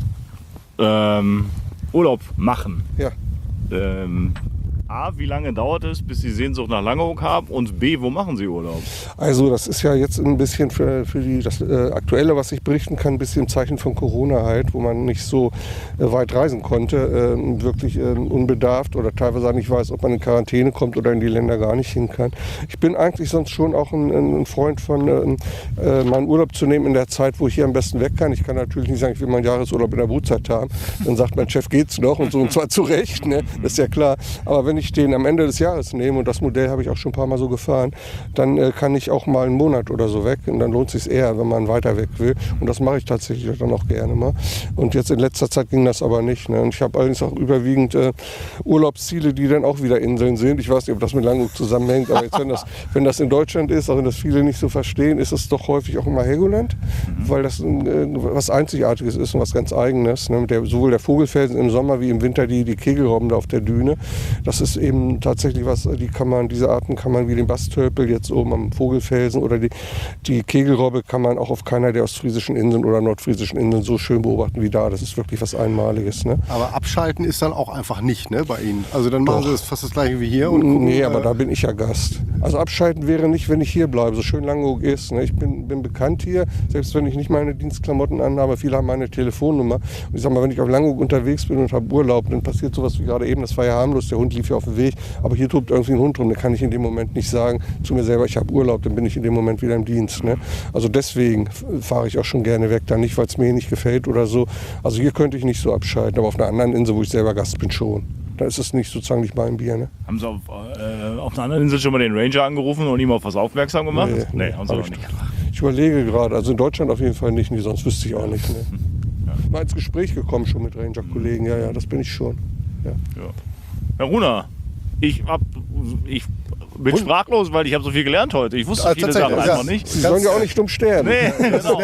Urlaub machen, A, wie lange dauert es, bis Sie Sehnsucht nach Langeoog haben, und B, wo machen Sie Urlaub? Also das ist ja jetzt ein bisschen für das Aktuelle, was ich berichten kann, ein bisschen im Zeichen von Corona halt, wo man nicht so weit reisen konnte, wirklich unbedarft oder teilweise nicht weiß, ob man in Quarantäne kommt oder in die Länder gar nicht hin kann. Ich bin eigentlich sonst schon auch ein Freund von meinen Urlaub zu nehmen in der Zeit, wo ich hier am besten weg kann. Ich kann natürlich nicht sagen, ich will meinen Jahresurlaub in der Brutzeit haben. Dann sagt mein Chef, geht's noch, und so, und zwar zu Recht, ne? Das ist ja klar. Aber wenn ich den am Ende des Jahres nehme, und das Modell habe ich auch schon ein paar Mal so gefahren, dann kann ich auch mal einen Monat oder so weg, und dann lohnt es sich eher, wenn man weiter weg will, und das mache ich tatsächlich dann auch gerne mal. Und jetzt in letzter Zeit ging das aber nicht, ne? Und ich habe allerdings auch überwiegend Urlaubsziele, die dann auch wieder Inseln sind. Ich weiß nicht, ob das mit Langeoog zusammenhängt, aber jetzt, wenn das in Deutschland ist, auch wenn das viele nicht so verstehen, ist es doch häufig auch immer Helgoland, weil das was Einzigartiges ist und was ganz Eigenes, ne? Sowohl der Vogelfelsen im Sommer wie im Winter die Kegelrobben da auf der Düne. Das ist eben tatsächlich was, diese Arten kann man wie den Bastölpel jetzt oben am Vogelfelsen oder die Kegelrobbe kann man auch auf keiner der ostfriesischen Inseln oder nordfriesischen Inseln so schön beobachten wie da. Das ist wirklich was Einmaliges. Ne? Aber abschalten ist dann auch einfach nicht, ne, bei Ihnen? Also dann machen Sie das fast das Gleiche wie hier? Und gucken, nee, aber da bin ich ja Gast. Also abschalten wäre nicht, wenn ich hier bleibe, so schön Langeoog ist. Ne? Ich bin bekannt hier, selbst wenn ich nicht meine Dienstklamotten anhabe. Viele haben meine Telefonnummer. Und ich sag mal, wenn ich auf Langeoog unterwegs bin und habe Urlaub, dann passiert sowas wie gerade eben. Das war ja harmlos, der Hund lief ja auf dem Weg. Aber hier tobt irgendwie ein Hund rum. Dann kann ich in dem Moment nicht sagen zu mir selber, ich habe Urlaub, dann bin ich in dem Moment wieder im Dienst. Ne? Also deswegen fahre ich auch schon gerne weg. Dann nicht, weil es mir hier nicht gefällt oder so. Also hier könnte ich nicht so abschalten. Aber auf einer anderen Insel, wo ich selber Gast bin, schon. Da ist es nicht sozusagen nicht mein Bier. Ne? Haben Sie auf einer anderen Insel schon mal den Ranger angerufen und ihm auf was aufmerksam gemacht? Nee, haben Sie auch nicht. Ich überlege gerade, also in Deutschland auf jeden Fall nicht, sonst wüsste ich auch nicht. Ne? Ja. Mal ins Gespräch gekommen schon mit Ranger-Kollegen, ja, das bin ich schon. Ja. Ja. Herr Runer, ich bin sprachlos, weil ich habe so viel gelernt heute. Ich wusste viele Sachen einfach nicht. Sie sollen ja auch nicht dumm sterben. Nee, genau.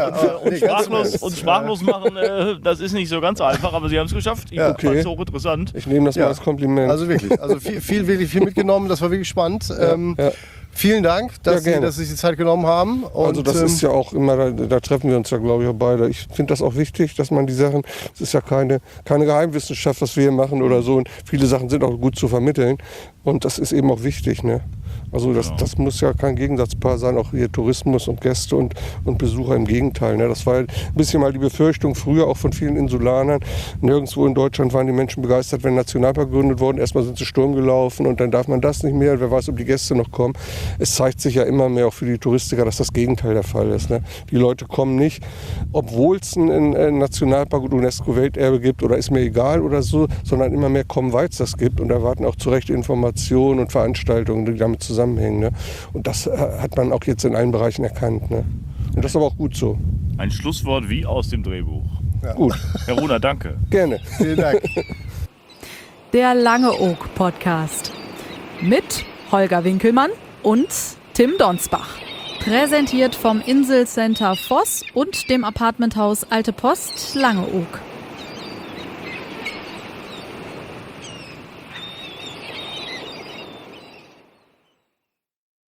Und sprachlos machen, das ist nicht so ganz einfach, aber Sie haben es geschafft. Ich fand es hochinteressant. Ich nehme das mal als Kompliment. Also wirklich, viel mitgenommen, das war wirklich spannend. Vielen Dank, dass Sie sich die Zeit genommen haben. Und also das ist ja auch immer, da treffen wir uns ja, glaube ich, auch beide. Ich finde das auch wichtig, dass man die Sachen, es ist ja keine Geheimwissenschaft, was wir hier machen oder so. Und viele Sachen sind auch gut zu vermitteln. Und das ist eben auch wichtig. Ne? Also das muss ja kein Gegensatzpaar sein, auch hier Tourismus und Gäste und Besucher, im Gegenteil. Ne? Das war ein bisschen mal die Befürchtung früher auch von vielen Insulanern. Nirgendwo in Deutschland waren die Menschen begeistert, wenn ein Nationalpark gegründet wurde. Erstmal sind sie Sturm gelaufen und dann darf man das nicht mehr. Wer weiß, ob die Gäste noch kommen. Es zeigt sich ja immer mehr auch für die Touristiker, dass das Gegenteil der Fall ist. Ne? Die Leute kommen nicht, obwohl es einen Nationalpark und UNESCO-Welterbe gibt oder ist mir egal oder so, sondern immer mehr kommen, weil es das gibt und erwarten auch zu Recht Informationen und Veranstaltungen, die damit zusammenhängen. Ne? Und das hat man auch jetzt in allen Bereichen erkannt. Ne? Und das ist aber auch gut so. Ein Schlusswort wie aus dem Drehbuch. Ja. Gut. Herr Runer, danke. Gerne. Vielen Dank. Der Langeoog Podcast mit Holger Winkelmann und Tim Donsbach. Präsentiert vom Inselcenter Voss und dem Apartmenthaus Alte Post Langeoog.